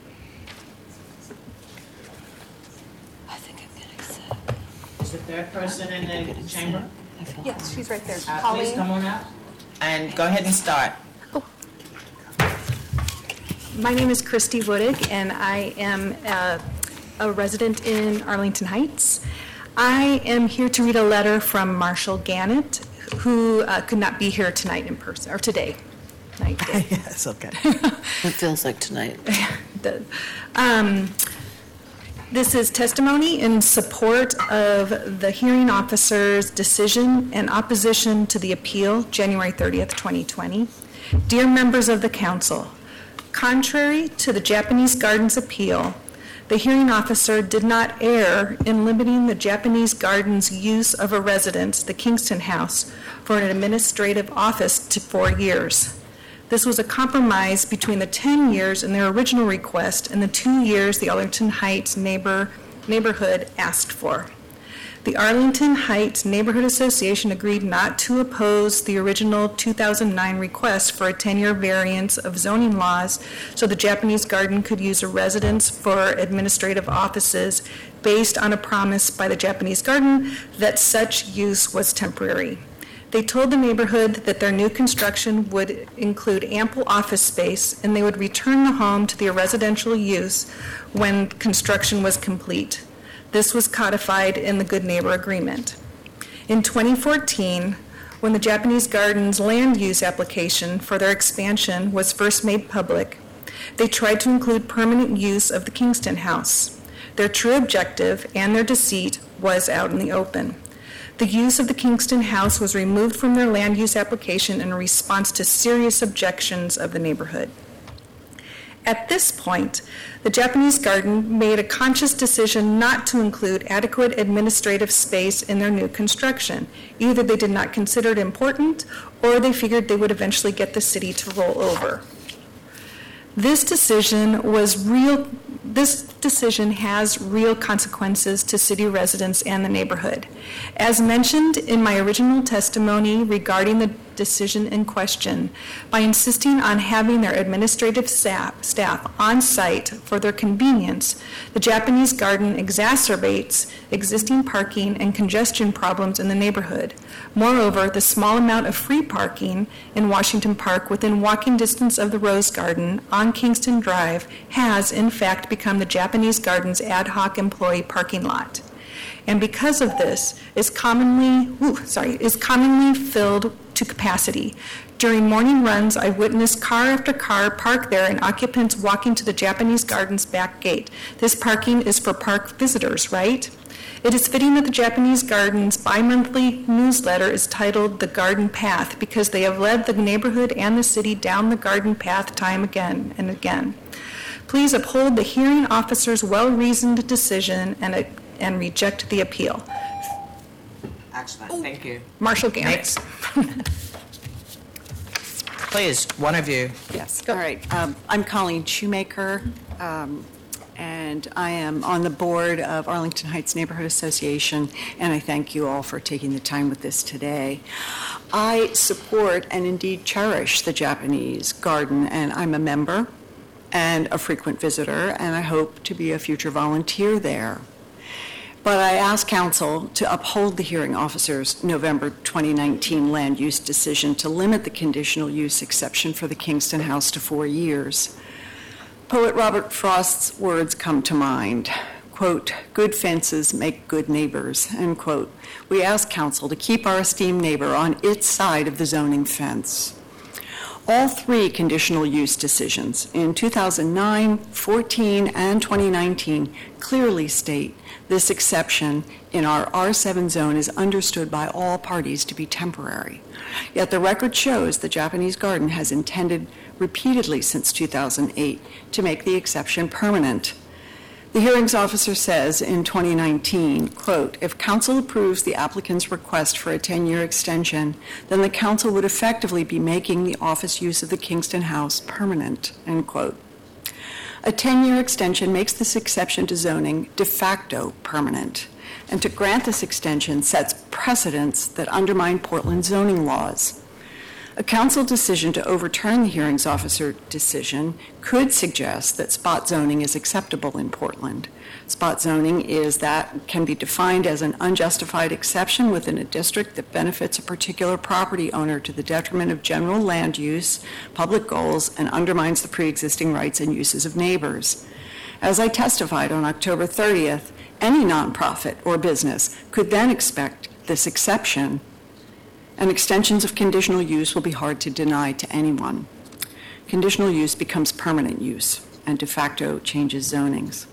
I think I'm getting sick. Is the third person in the chamber? Yes, she's right there. Uh, Please come on out. And go ahead and start. My name is Christy Wuddig, and I am uh, a resident in Arlington Heights. I am here to read a letter from Marshall Gannett, who uh, could not be here tonight in person, or today. Night, day. Yes, okay. It feels like tonight. The- um, This is testimony in support of the hearing officer's decision and opposition to the appeal, January thirtieth, twenty twenty. Dear members of the council, contrary to the Japanese Gardens appeal, the hearing officer did not err in limiting the Japanese Gardens' use of a residence, the Kingston House, for an administrative office to four years. This was a compromise between the ten years in their original request and the two years the Arlington Heights neighbor, neighborhood asked for. The Arlington Heights Neighborhood Association agreed not to oppose the original two thousand nine request for a ten-year variance of zoning laws so the Japanese Garden could use a residence for administrative offices based on a promise by the Japanese Garden that such use was temporary. They told the neighborhood that their new construction would include ample office space and they would return the home to their residential use when construction was complete. This was codified in the Good Neighbor Agreement. In twenty fourteen, when the Japanese Gardens land use application for their expansion was first made public, they tried to include permanent use of the Kingston House. Their true objective and their deceit was out in the open. The use of the Kingston House was removed from their land use application in response to serious objections of the neighborhood. At this point, the Japanese Garden made a conscious decision not to include adequate administrative space in their new construction. Either they did not consider it important, or they figured they would eventually get the city to roll over. This decision was real, this decision has real consequences to city residents and the neighborhood. As mentioned in my original testimony regarding the decision in question, by insisting on having their administrative staff, staff on site for their convenience, the Japanese Garden exacerbates existing parking and congestion problems in the neighborhood. Moreover, the small amount of free parking in Washington Park within walking distance of the Rose Garden on Kingston Drive has, in fact, become the Japanese Garden's ad hoc employee parking lot. And because of this, is commonly, ooh, sorry, is commonly filled to capacity. During morning runs, I witnessed car after car parked there and occupants walking to the Japanese Garden's back gate. This parking is for park visitors, right? It is fitting that the Japanese Garden's bi-monthly newsletter is titled The Garden Path because they have led the neighborhood and the city down the garden path time again and again. Please uphold the hearing officer's well-reasoned decision and, and reject the appeal. Excellent, thank you. Marshall Gannett. Next. Please, one of you. Yes, all right. Um, I'm Colleen Shoemaker. Um, and I am on the board of Arlington Heights Neighborhood Association, and I thank you all for taking the time with this today. I support and indeed cherish the Japanese Garden, and I'm a member and a frequent visitor, and I hope to be a future volunteer there. But I ask Council to uphold the hearing officer's November twenty nineteen land use decision to limit the conditional use exception for the Kingston House to four years. Poet Robert Frost's words come to mind, quote, "Good fences make good neighbors," end quote. We ask Council to keep our esteemed neighbor on its side of the zoning fence. All three conditional use decisions in two thousand nine, fourteen, and twenty nineteen clearly state this exception in our R seven zone is understood by all parties to be temporary. Yet the record shows the Japanese Garden has intended repeatedly since two thousand eight to make the exception permanent. The hearings officer says in twenty nineteen, quote, "If council approves the applicant's request for a ten-year extension, then the council would effectively be making the office use of the Kingston House permanent," end quote. A ten-year extension makes this exception to zoning de facto permanent, and to grant this extension sets precedents that undermine Portland zoning laws. A council decision to overturn the hearings officer decision could suggest that spot zoning is acceptable in Portland. Spot zoning is that can be defined as an unjustified exception within a district that benefits a particular property owner to the detriment of general land use, public goals, and undermines the pre-existing rights and uses of neighbors. As I testified on October thirtieth, any nonprofit or business could then expect this exception, and extensions of conditional use will be hard to deny to anyone. Conditional use becomes permanent use and de facto changes zonings.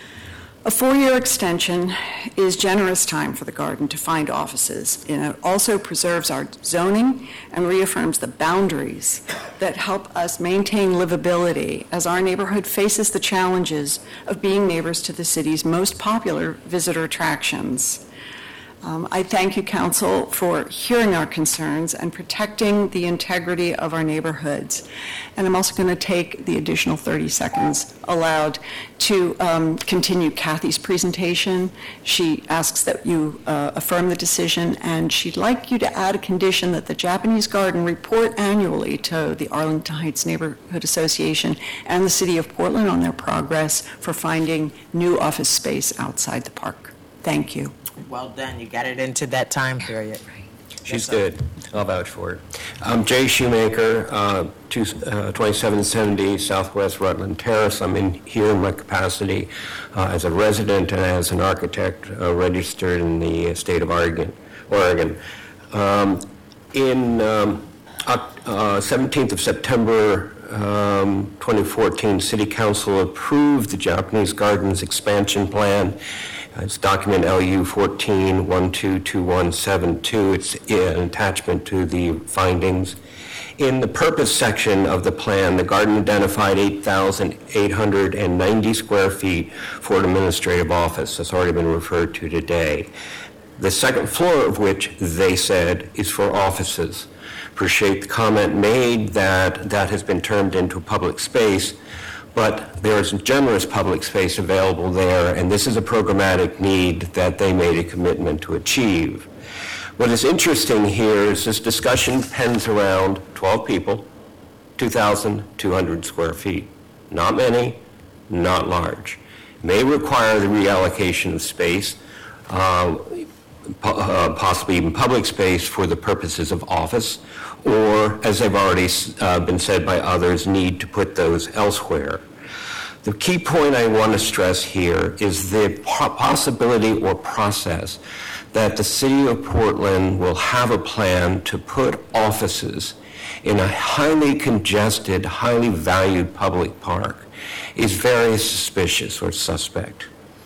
A four-year extension is generous time for the garden to find offices, and it also preserves our zoning and reaffirms the boundaries that help us maintain livability as our neighborhood faces the challenges of being neighbors to the city's most popular visitor attractions. Um, I thank you, Council, for hearing our concerns and protecting the integrity of our neighborhoods. And I'm also going to take the additional thirty seconds allowed to um, continue Kathy's presentation. She asks that you uh, affirm the decision, and she'd like you to add a condition that the Japanese Garden report annually to the Arlington Heights Neighborhood Association and the City of Portland on their progress for finding new office space outside the park. Thank you. Well done. You got it into that time period. She's good. I'll vouch for it. I'm Jay Shoemaker, uh, two, uh, twenty-seven seventy Southwest Rutland Terrace. I'm in here in my capacity uh, as a resident and as an architect uh, registered in the state of Oregon. Oregon. Um, in um, uh, seventeenth of September um, twenty fourteen, City Council approved the Japanese Gardens expansion plan. It's document L U fourteen one two two one seven two. It's an attachment to the findings. In the purpose section of the plan, the garden identified eight thousand eight hundred ninety square feet for an administrative office. That's already been referred to today. The second floor of which, they said, is for offices. Appreciate the comment made that that has been turned into public space, but there is generous public space available there, and this is a programmatic need that they made a commitment to achieve. What is interesting here is this discussion pens around twelve people, two thousand two hundred square feet. Not many, not large. May require the reallocation of space, uh, po- uh, possibly even public space for the purposes of office, or, as they've already uh, been said by others, need to put those elsewhere. The key point I want to stress here is the po- possibility or process that the City of Portland will have a plan to put offices in a highly congested, highly valued public park is very suspicious or suspect.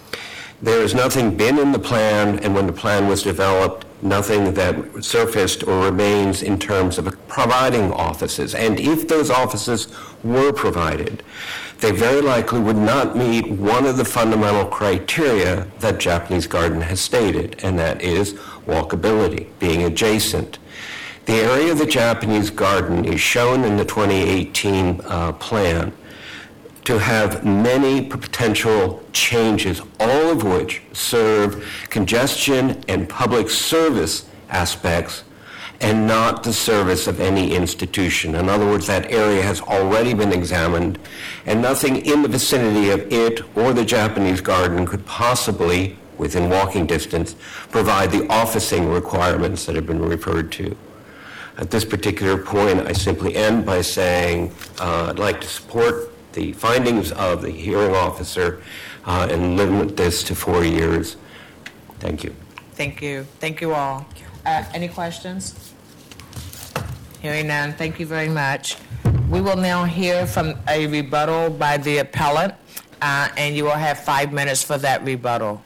There has nothing been in the plan, and when the plan was developed, nothing that surfaced or remains in terms of providing offices. And if those offices were provided, they very likely would not meet one of the fundamental criteria that Japanese Garden has stated, and that is walkability, being adjacent. The area of the Japanese Garden is shown in the twenty eighteen uh, plan to have many potential changes, all of which serve congestion and public service aspects and not the service of any institution. In other words, that area has already been examined, and nothing in the vicinity of it or the Japanese garden could possibly, within walking distance, provide the officing requirements that have been referred to. At this particular point, I simply end by saying uh, I'd like to support the findings of the hearing officer uh, and limit this to four years. Thank you. Thank you. Thank you all. Uh, any questions? Hearing none, thank you very much. We will now hear from a rebuttal by the appellant, uh, and you will have five minutes for that rebuttal.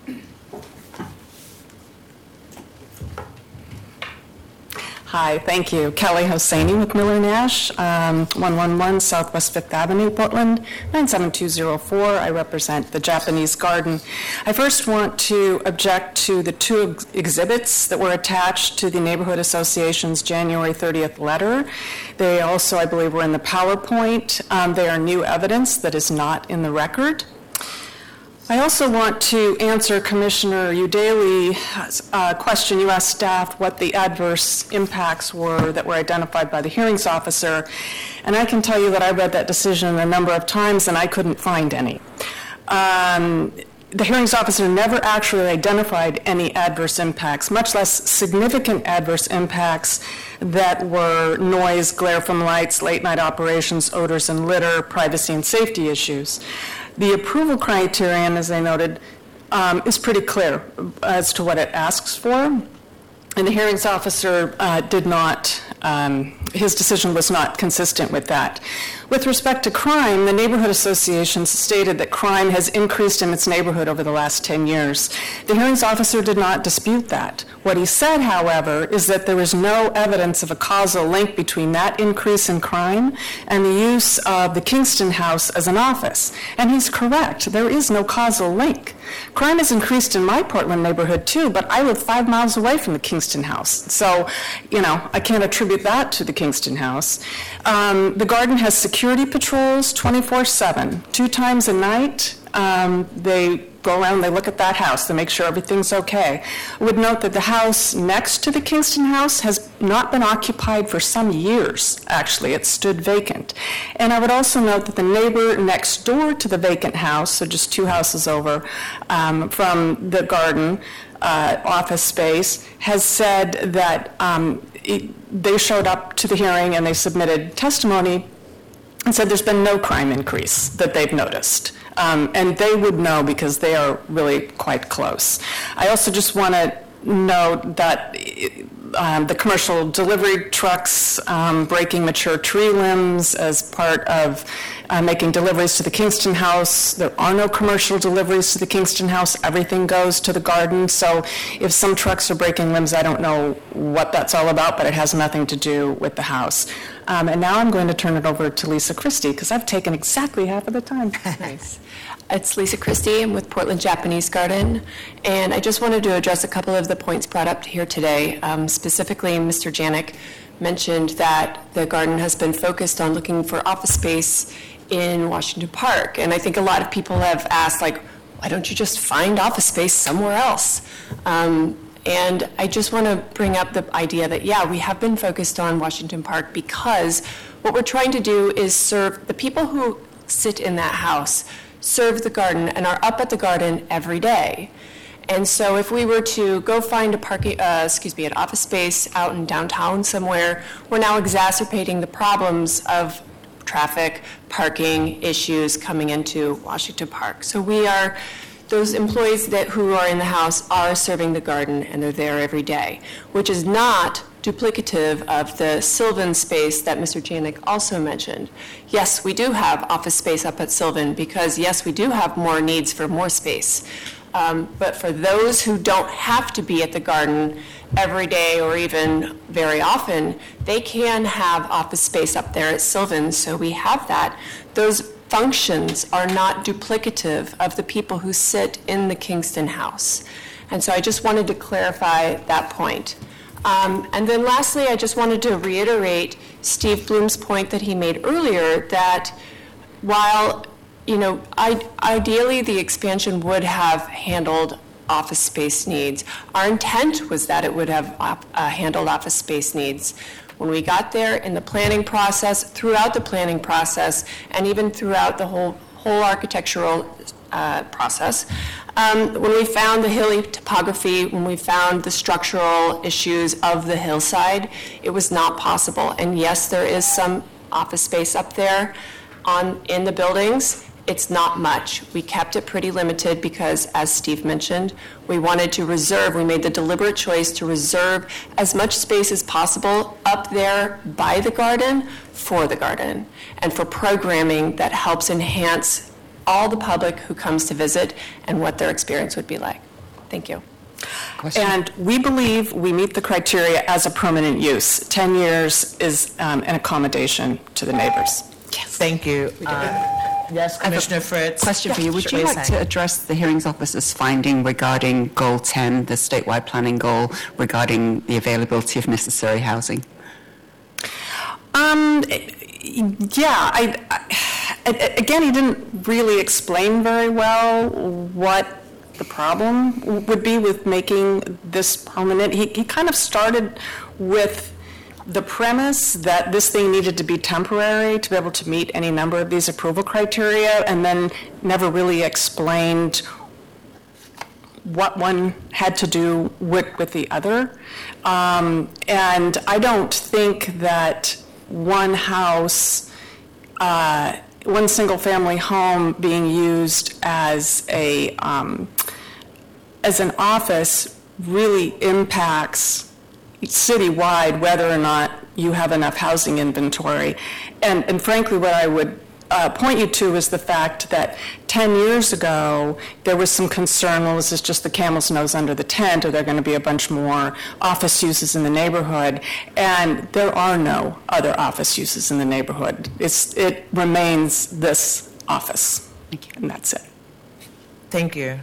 Hi, thank you. Kelly Hosseini with Miller Nash, um, one one one Southwest Fifth Avenue, Portland, nine seven two zero four. I represent the Japanese Garden. I first want to object to the two ex- exhibits that were attached to the Neighborhood Association's January thirtieth letter. They also, I believe, were in the PowerPoint. Um, they are new evidence that is not in the record. I also want to answer Commissioner Udaley's uh, question. You asked staff what the adverse impacts were that were identified by the hearings officer, and I can tell you that I read that decision a number of times and I couldn't find any. Um, the hearings officer never actually identified any adverse impacts, much less significant adverse impacts that were noise, glare from lights, late-night operations, odors and litter, privacy and safety issues. The approval criterion, as I noted, um, is pretty clear as to what it asks for, and the hearings officer uh, did not, um, his decision was not consistent with that. With respect to crime, the neighborhood associations stated that crime has increased in its neighborhood over the last ten years. The hearings officer did not dispute that. What he said, however, is that there is no evidence of a causal link between that increase in crime and the use of the Kingston House as an office. And he's correct. There is no causal link. Crime has increased in my Portland neighborhood too, but I live five miles away from the Kingston House. So, you know, I can't attribute that to the Kingston House. Um, the garden has security patrols twenty-four seven. Two times a night, um, they go around, they look at that house, they make sure everything's okay. I would note that the house next to the Kingston House has not been occupied for some years, actually. It stood vacant. And I would also note that the neighbor next door to the vacant house, so just two houses over um, from the garden uh, office space, has said that um, it, they showed up to the hearing and they submitted testimony and said there's been no crime increase that they've noticed. Um, and they would know because they are really quite close. I also just want to note that um, the commercial delivery trucks um, breaking mature tree limbs as part of uh, making deliveries to the Kingston House. There are no commercial deliveries to the Kingston House. Everything goes to the garden. So if some trucks are breaking limbs, I don't know what that's all about, but it has nothing to do with the house. Um, and now I'm going to turn it over to Lisa Christie, because I've taken exactly half of the time. Nice. It's Lisa Christie. I'm with Portland Japanese Garden, and I just wanted to address a couple of the points brought up here today. Um, specifically, Mister Janik mentioned that the garden has been focused on looking for office space in Washington Park, and I think a lot of people have asked, like, why don't you just find office space somewhere else? Um, And I just want to bring up the idea that, yeah, we have been focused on Washington Park because what we're trying to do is serve the people who sit in that house, serve the garden, and are up at the garden every day. And so if we were to go find a parking, uh, excuse me, an office space out in downtown somewhere, we're now exacerbating the problems of traffic, parking issues coming into Washington Park. So we are those employees that who are in the house are serving the garden, and they're there every day, which is not duplicative of the Sylvan space that Mister Janik also mentioned. Yes, we do have office space up at Sylvan because, yes, we do have more needs for more space. Um, but for those who don't have to be at the garden every day or even very often, they can have office space up there at Sylvan, so we have that. Those functions are not duplicative of the people who sit in the Kingston House. And so I just wanted to clarify that point. Um, and then lastly, I just wanted to reiterate Steve Bloom's point that he made earlier that while you know, I, ideally, the expansion would have handled office space needs. Our intent was that it would have op- uh, handled office space needs. When we got there in the planning process, throughout the planning process, and even throughout the whole whole architectural uh, process, um, when we found the hilly topography, when we found the structural issues of the hillside, it was not possible. And yes, there is some office space up there on in the buildings. It's not much. We kept it pretty limited because, as Steve mentioned, we wanted to reserve, we made the deliberate choice to reserve as much space as possible up there by the garden for the garden and for programming that helps enhance all the public who comes to visit and what their experience would be like. Thank you. Question? And we believe we meet the criteria as a permanent use. ten years is um, an accommodation to the neighbors. Yes. Thank you. Uh, Yes, Commissioner Fritz. Question for you. Would Sure. you Please like hang. to address the hearings officer's finding regarding Goal ten, the statewide planning goal, regarding the availability of necessary housing? Um, yeah, I, I, again, he didn't really explain very well what the problem would be with making this permanent. He, he kind of started with the premise that this thing needed to be temporary to be able to meet any number of these approval criteria, and then never really explained what one had to do with, with the other. Um, and I don't think that one house, uh, one single-family home being used as a um, as an office really impacts citywide whether or not you have enough housing inventory. And, and frankly, what I would uh, point you to is the fact that ten years ago, there was some concern, well, is this just the camel's nose under the tent? Are there going to be a bunch more office uses in the neighborhood? And there are no other office uses in the neighborhood. It's, it remains this office. Thank you. And that's it. Thank you.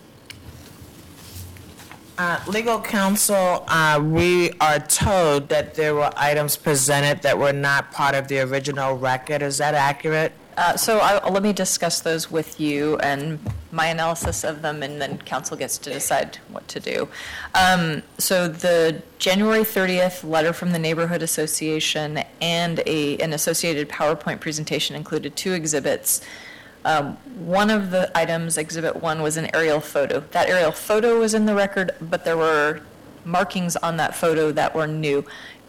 Uh, Legal counsel, uh, we are told that there were items presented that were not part of the original record. Is that accurate? Uh, So I- let me discuss those with you and my analysis of them, and then council gets to decide what to do. Um, So the January thirtieth letter from the Neighborhood Association and a, an associated PowerPoint presentation included two exhibits. Um, One of the items, Exhibit one, was an aerial photo. That aerial photo was in the record, but there were markings on that photo that were new.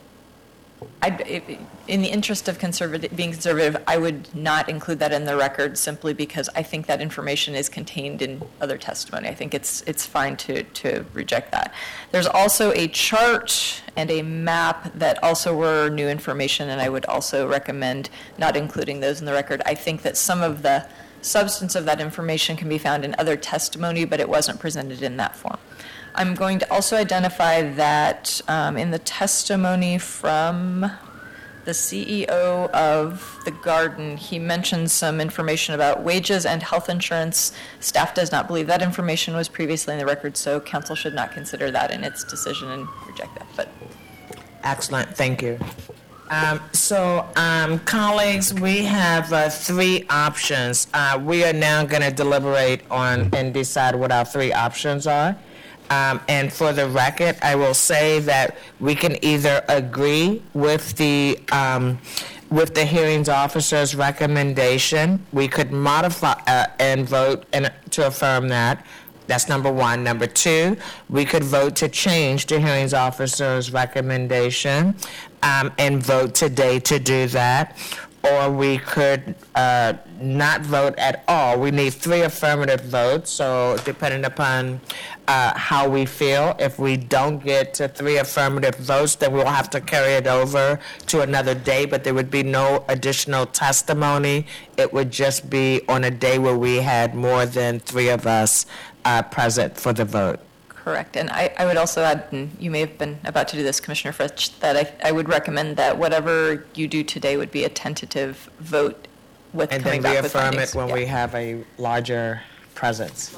I, in the interest of conservative, being conservative, I would not include that in the record simply because I think that information is contained in other testimony. I think it's it's fine to, to reject that. There's also a chart and a map that also were new information, and I would also recommend not including those in the record. I think that some of the substance of that information can be found in other testimony, but it wasn't presented in that form. I'm going to also identify that um, in the testimony from the C E O of the garden, he mentioned some information about wages and health insurance. Staff does not believe that information was previously in the record, so council should not consider that in its decision and reject that. But Excellent, thank you. Um, So, um, colleagues, we have uh, three options. Uh, We are now going to deliberate on and decide what our three options are. Um, And for the record, I will say that we can either agree with the, um, with the hearings officer's recommendation. We could modify uh, and vote and to affirm that. That's number one. Number two, we could vote to change the hearings officer's recommendation um, and vote today to do that. Or we could uh, not vote at all. We need three affirmative votes, so depending upon uh, how we feel, if we don't get to three affirmative votes, then we'll have to carry it over to another day, but there would be no additional testimony. It would just be on a day where we had more than three of us uh, present for the vote. correct. And I, I would also add, and you may have been about to do this, Commissioner Fritz, that I, I would recommend that whatever you do today would be a tentative vote with And coming then back with reaffirm findings. it when Yeah. we have a larger presence.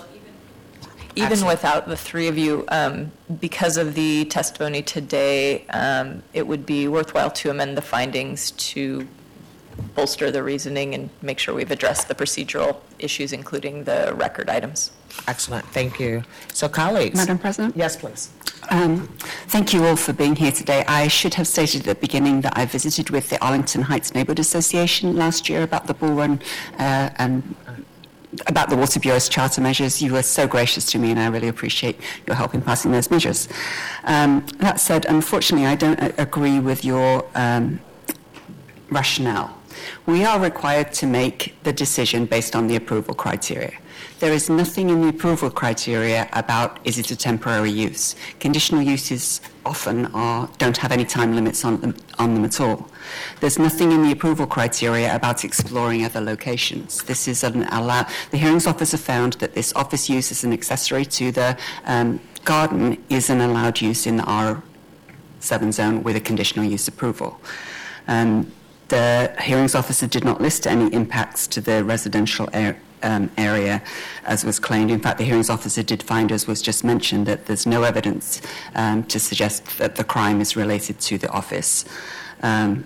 Even Excellent. without the three of you, um, because of the testimony today, um, it would be worthwhile to amend the findings to bolster the reasoning and make sure we've addressed the procedural issues, including the record items. Excellent, thank you. So colleagues. Madam President? Yes, please. Um, thank you all for being here today. I should have stated at the beginning that I visited with the Arlington Heights Neighborhood Association last year about the Bull Run uh, and about the Water Bureau's charter measures. You were so gracious to me, and I really appreciate your help in passing those measures. Um, that said, unfortunately, I don't a- agree with your um, rationale. We are required to make the decision based on the approval criteria. There is nothing in the approval criteria about is it a temporary use. Conditional uses often are, don't have any time limits on them, on them at all. There's nothing in the approval criteria about exploring other locations. This is an allow. The hearings officer found that this office use as an accessory to the um, garden is an allowed use in the R seven zone with a conditional use approval. Um, the hearings officer did not list any impacts to the residential area. Um, area, as was claimed. In fact, the hearings officer did find, as was just mentioned, that there's no evidence um, to suggest that the crime is related to the office. Um,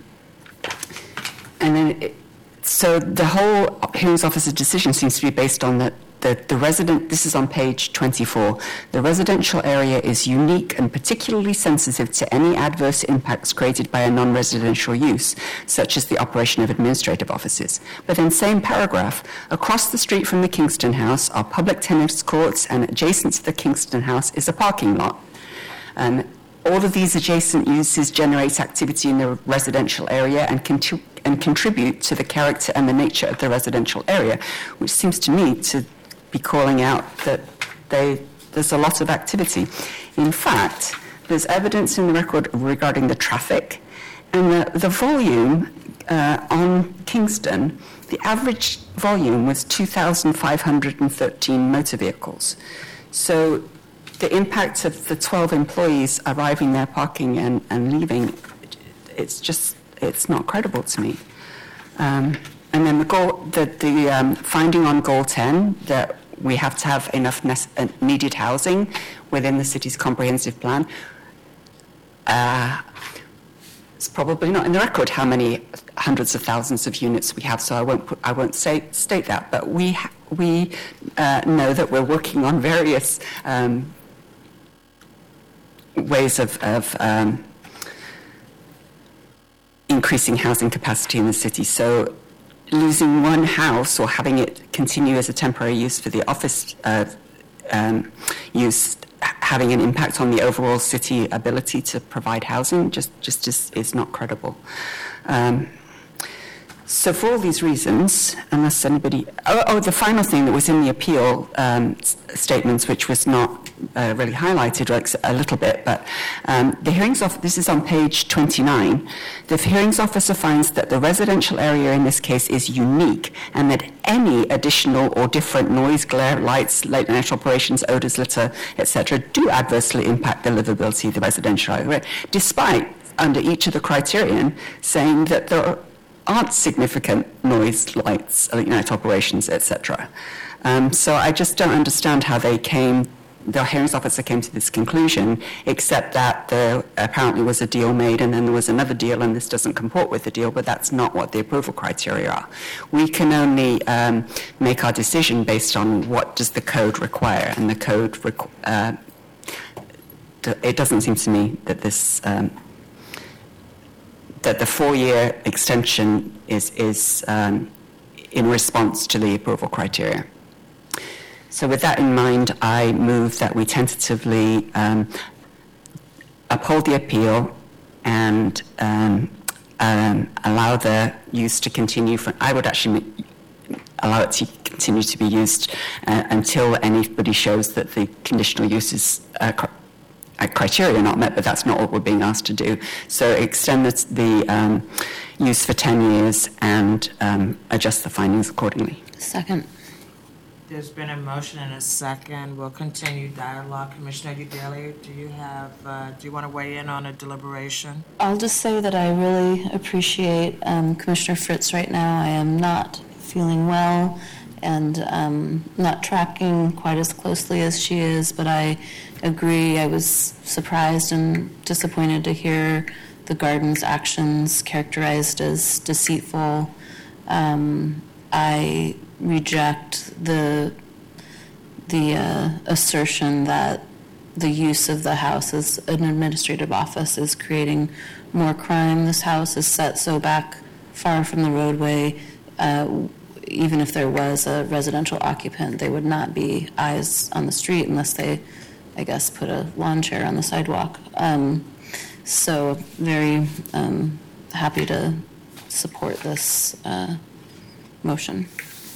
and then, it, so the whole hearings officer decision seems to be based on that the, the resident, this is on page twenty-four, the residential area is unique and particularly sensitive to any adverse impacts created by a non-residential use, such as the operation of administrative offices. But then same paragraph, across the street from the Kingston House are public tennis courts, and adjacent to the Kingston House is a parking lot. And all of these adjacent uses generate activity in the residential area and contribute and contribute to the character and the nature of the residential area, which seems to me to be calling out that they, there's a lot of activity. In fact, there's evidence in the record regarding the traffic and the, the volume uh, on Kingston. The average volume was two thousand five hundred thirteen motor vehicles. So the impact of the twelve employees arriving there, parking and, and leaving, it's just, it's not credible to me. Um, and then the goal, the, the um, finding on goal ten, that we have to have enough ne- needed housing within the city's comprehensive plan. Uh, it's probably not in the record how many hundreds of thousands of units we have, so I won't put, I won't say state that. But we ha- we uh, know that we're working on various um, ways of, of um, increasing housing capacity in the city. So losing one house or having it continue as a temporary use for the office uh, um, use, having an impact on the overall city ability to provide housing, just just is, is not credible. Um, so for all these reasons, unless anybody... Oh, oh, the final thing that was in the appeal um, s- statements, which was not uh, really highlighted like, a little bit, but um, the hearings officer, this is on page twenty-nine, the hearings officer finds that the residential area in this case is unique and that any additional or different noise, glare, lights, late night operations, odors, litter, et cetera, do adversely impact the livability of the residential area, despite, under each of the criterion, saying that there are aren't significant noise, lights, late night operations, et cetera. Um, so I just don't understand how they came, the hearings officer came to this conclusion, except that there apparently was a deal made and then there was another deal and this doesn't comport with the deal, but that's not what the approval criteria are. We can only um, make our decision based on what does the code require, and the code, requ- uh, it doesn't seem to me that this um, that the four-year extension is, is um, in response to the approval criteria. So with that in mind, I move that we tentatively um, uphold the appeal and um, um, allow the use to continue. For, I would actually allow it to continue to be used uh, until anybody shows that the conditional use is uh, Uh, criteria not met, but that's not what we're being asked to do. So extend the, the um, use for ten years and um, adjust the findings accordingly. Second. There's been a motion and a second. We'll continue dialogue. Commissioner Udalli, do you have, uh, do you want to weigh in on a deliberation? I'll just say that I really appreciate um, Commissioner Fritz right now. I am not feeling well and um, not tracking quite as closely as she is, but I agree. I was surprised and disappointed to hear the garden's actions characterized as deceitful. Um, I reject the the uh, assertion that the use of the house as an administrative office is creating more crime. This house is set so back far from the roadway. Uh, even if there was a residential occupant, they would not be eyes on the street unless they, I guess, put a lawn chair on the sidewalk. Um, so very um, happy to support this uh, motion.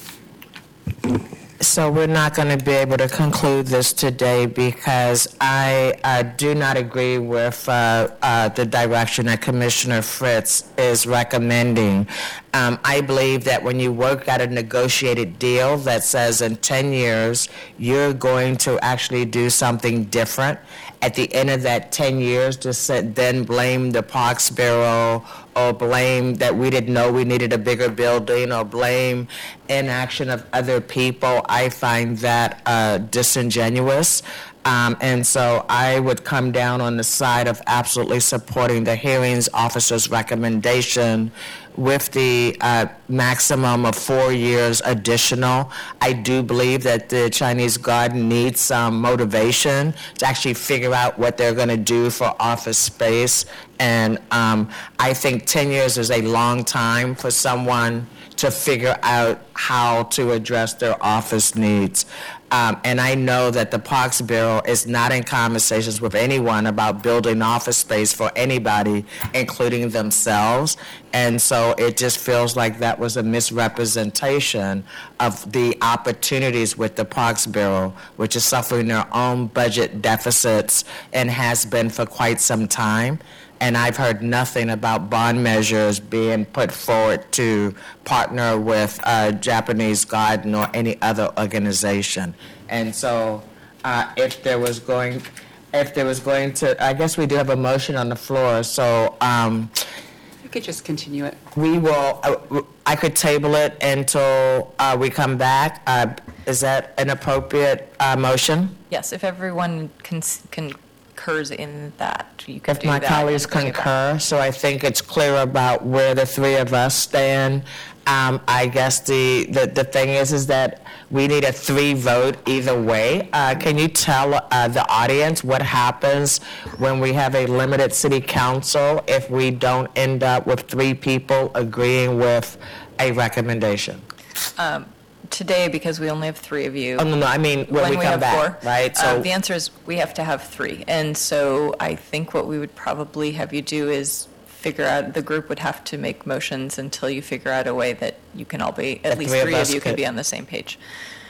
So we're not going to be able to conclude this today because I uh, do not agree with uh, uh, the direction that Commissioner Fritz is recommending. Um, I believe that when you work out a negotiated deal that says in ten years you're going to actually do something different, at the end of that ten years to sit, then blame the Parks Bureau or blame that we didn't know we needed a bigger building or blame inaction of other people, I find that uh, disingenuous. Um, and so I would come down on the side of absolutely supporting the hearings officer's recommendation with the uh, maximum of four years additional. I do believe that the Chinese Garden needs some motivation to actually figure out what they're going to do for office space. And um, I think ten years is a long time for someone to figure out how to address their office needs. Um, and I know that the Parks Bureau is not in conversations with anyone about building office space for anybody, including themselves. And so it just feels like that was a misrepresentation of the opportunities with the Parks Bureau, which is suffering their own budget deficits and has been for quite some time. And I've heard nothing about bond measures being put forward to partner with uh, Japanese Garden or any other organization. And so, uh, if there was going, if there was going to, I guess we do have a motion on the floor. So um, you could just continue it. We will. Uh, I could table it until uh, we come back. Uh, is that an appropriate uh, motion? Yes, if everyone can can. concurs in that. You can If do my that colleagues and bring it back. concur, so I think it's clear about where the three of us stand. Um, I guess the, the, the thing is, is that we need a three vote either way. Uh, can you tell uh, the audience what happens when we have a limited city council if we don't end up with three people agreeing with a recommendation? Um, Today, because we only have three of you. Oh, no, no, I mean when, we, we come have back, four, right? uh, So the answer is we have to have three. And so I think what we would probably have you do is figure out, the group would have to make motions until you figure out a way that you can all be, at The least three of three of us you can could- be on the same page.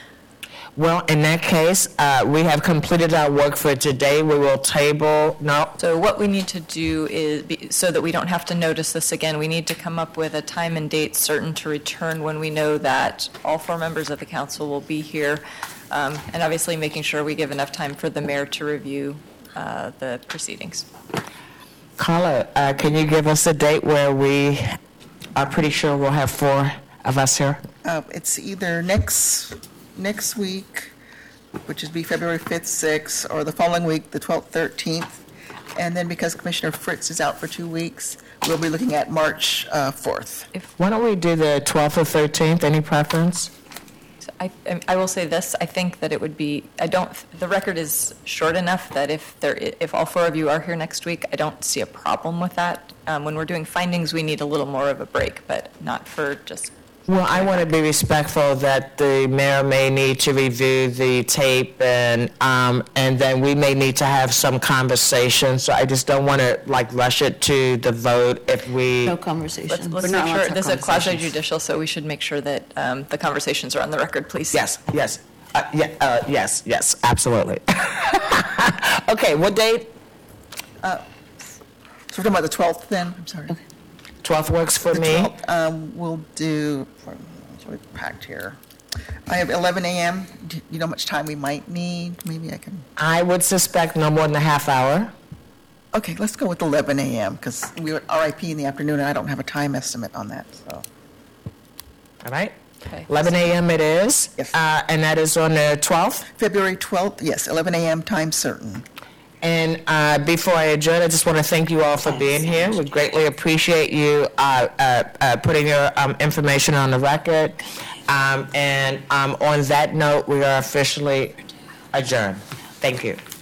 Well, in that case, uh, we have completed our work for today. We will table, no, So what we need to do is, be- so that we don't have to notice this again, we need to come up with a time and date certain to return when we know that all four members of the council will be here, um, and obviously making sure we give enough time for the mayor to review uh, the proceedings. Carla, uh, can you give us a date where we are pretty sure we'll have four of us here? Uh, It's either next, next week, which would be February fifth, sixth, or the following week, the twelfth, thirteenth. And then because Commissioner Fritz is out for two weeks, we'll be looking at March uh, fourth. Why don't we do the twelfth or thirteenth? Any preference? So I, I will say this, I think that it would be, I don't, the record is short enough that if there, if all four of you are here next week, I don't see a problem with that. Um, When we're doing findings, we need a little more of a break, but not for just. Well, I want to be respectful that the mayor may need to review the tape and, um, and then we may need to have some conversation. So I just don't want to like rush it to the vote if we. No conversation. Let's, let's We're make not allowed sure, to have this is a quasi conversations. judicial, so we should make sure that um, the conversations are on the record, please. Yes, yes, uh, yeah, uh, yes, yes, absolutely. Okay, what date? Uh, So we're talking about the twelfth then? I'm sorry. twelfth works for The me. twelfth, um, we'll do, it's really packed here. I have eleven a.m. Do you know how much time we might need? Maybe I can, I would suspect no more than a half hour. okay, let's go with eleven a.m. because we were R I P in the afternoon and I don't have a time estimate on that, so. All right? Okay. eleven a.m. it is. Yes. Uh, and that is on the twelfth? February twelfth, yes, eleven a.m. time certain. And uh, before I adjourn, I just want to thank you all for being here. We greatly appreciate you uh, uh, uh, putting your um, information on the record. Um, and um, on that note, we are officially adjourned. Thank you.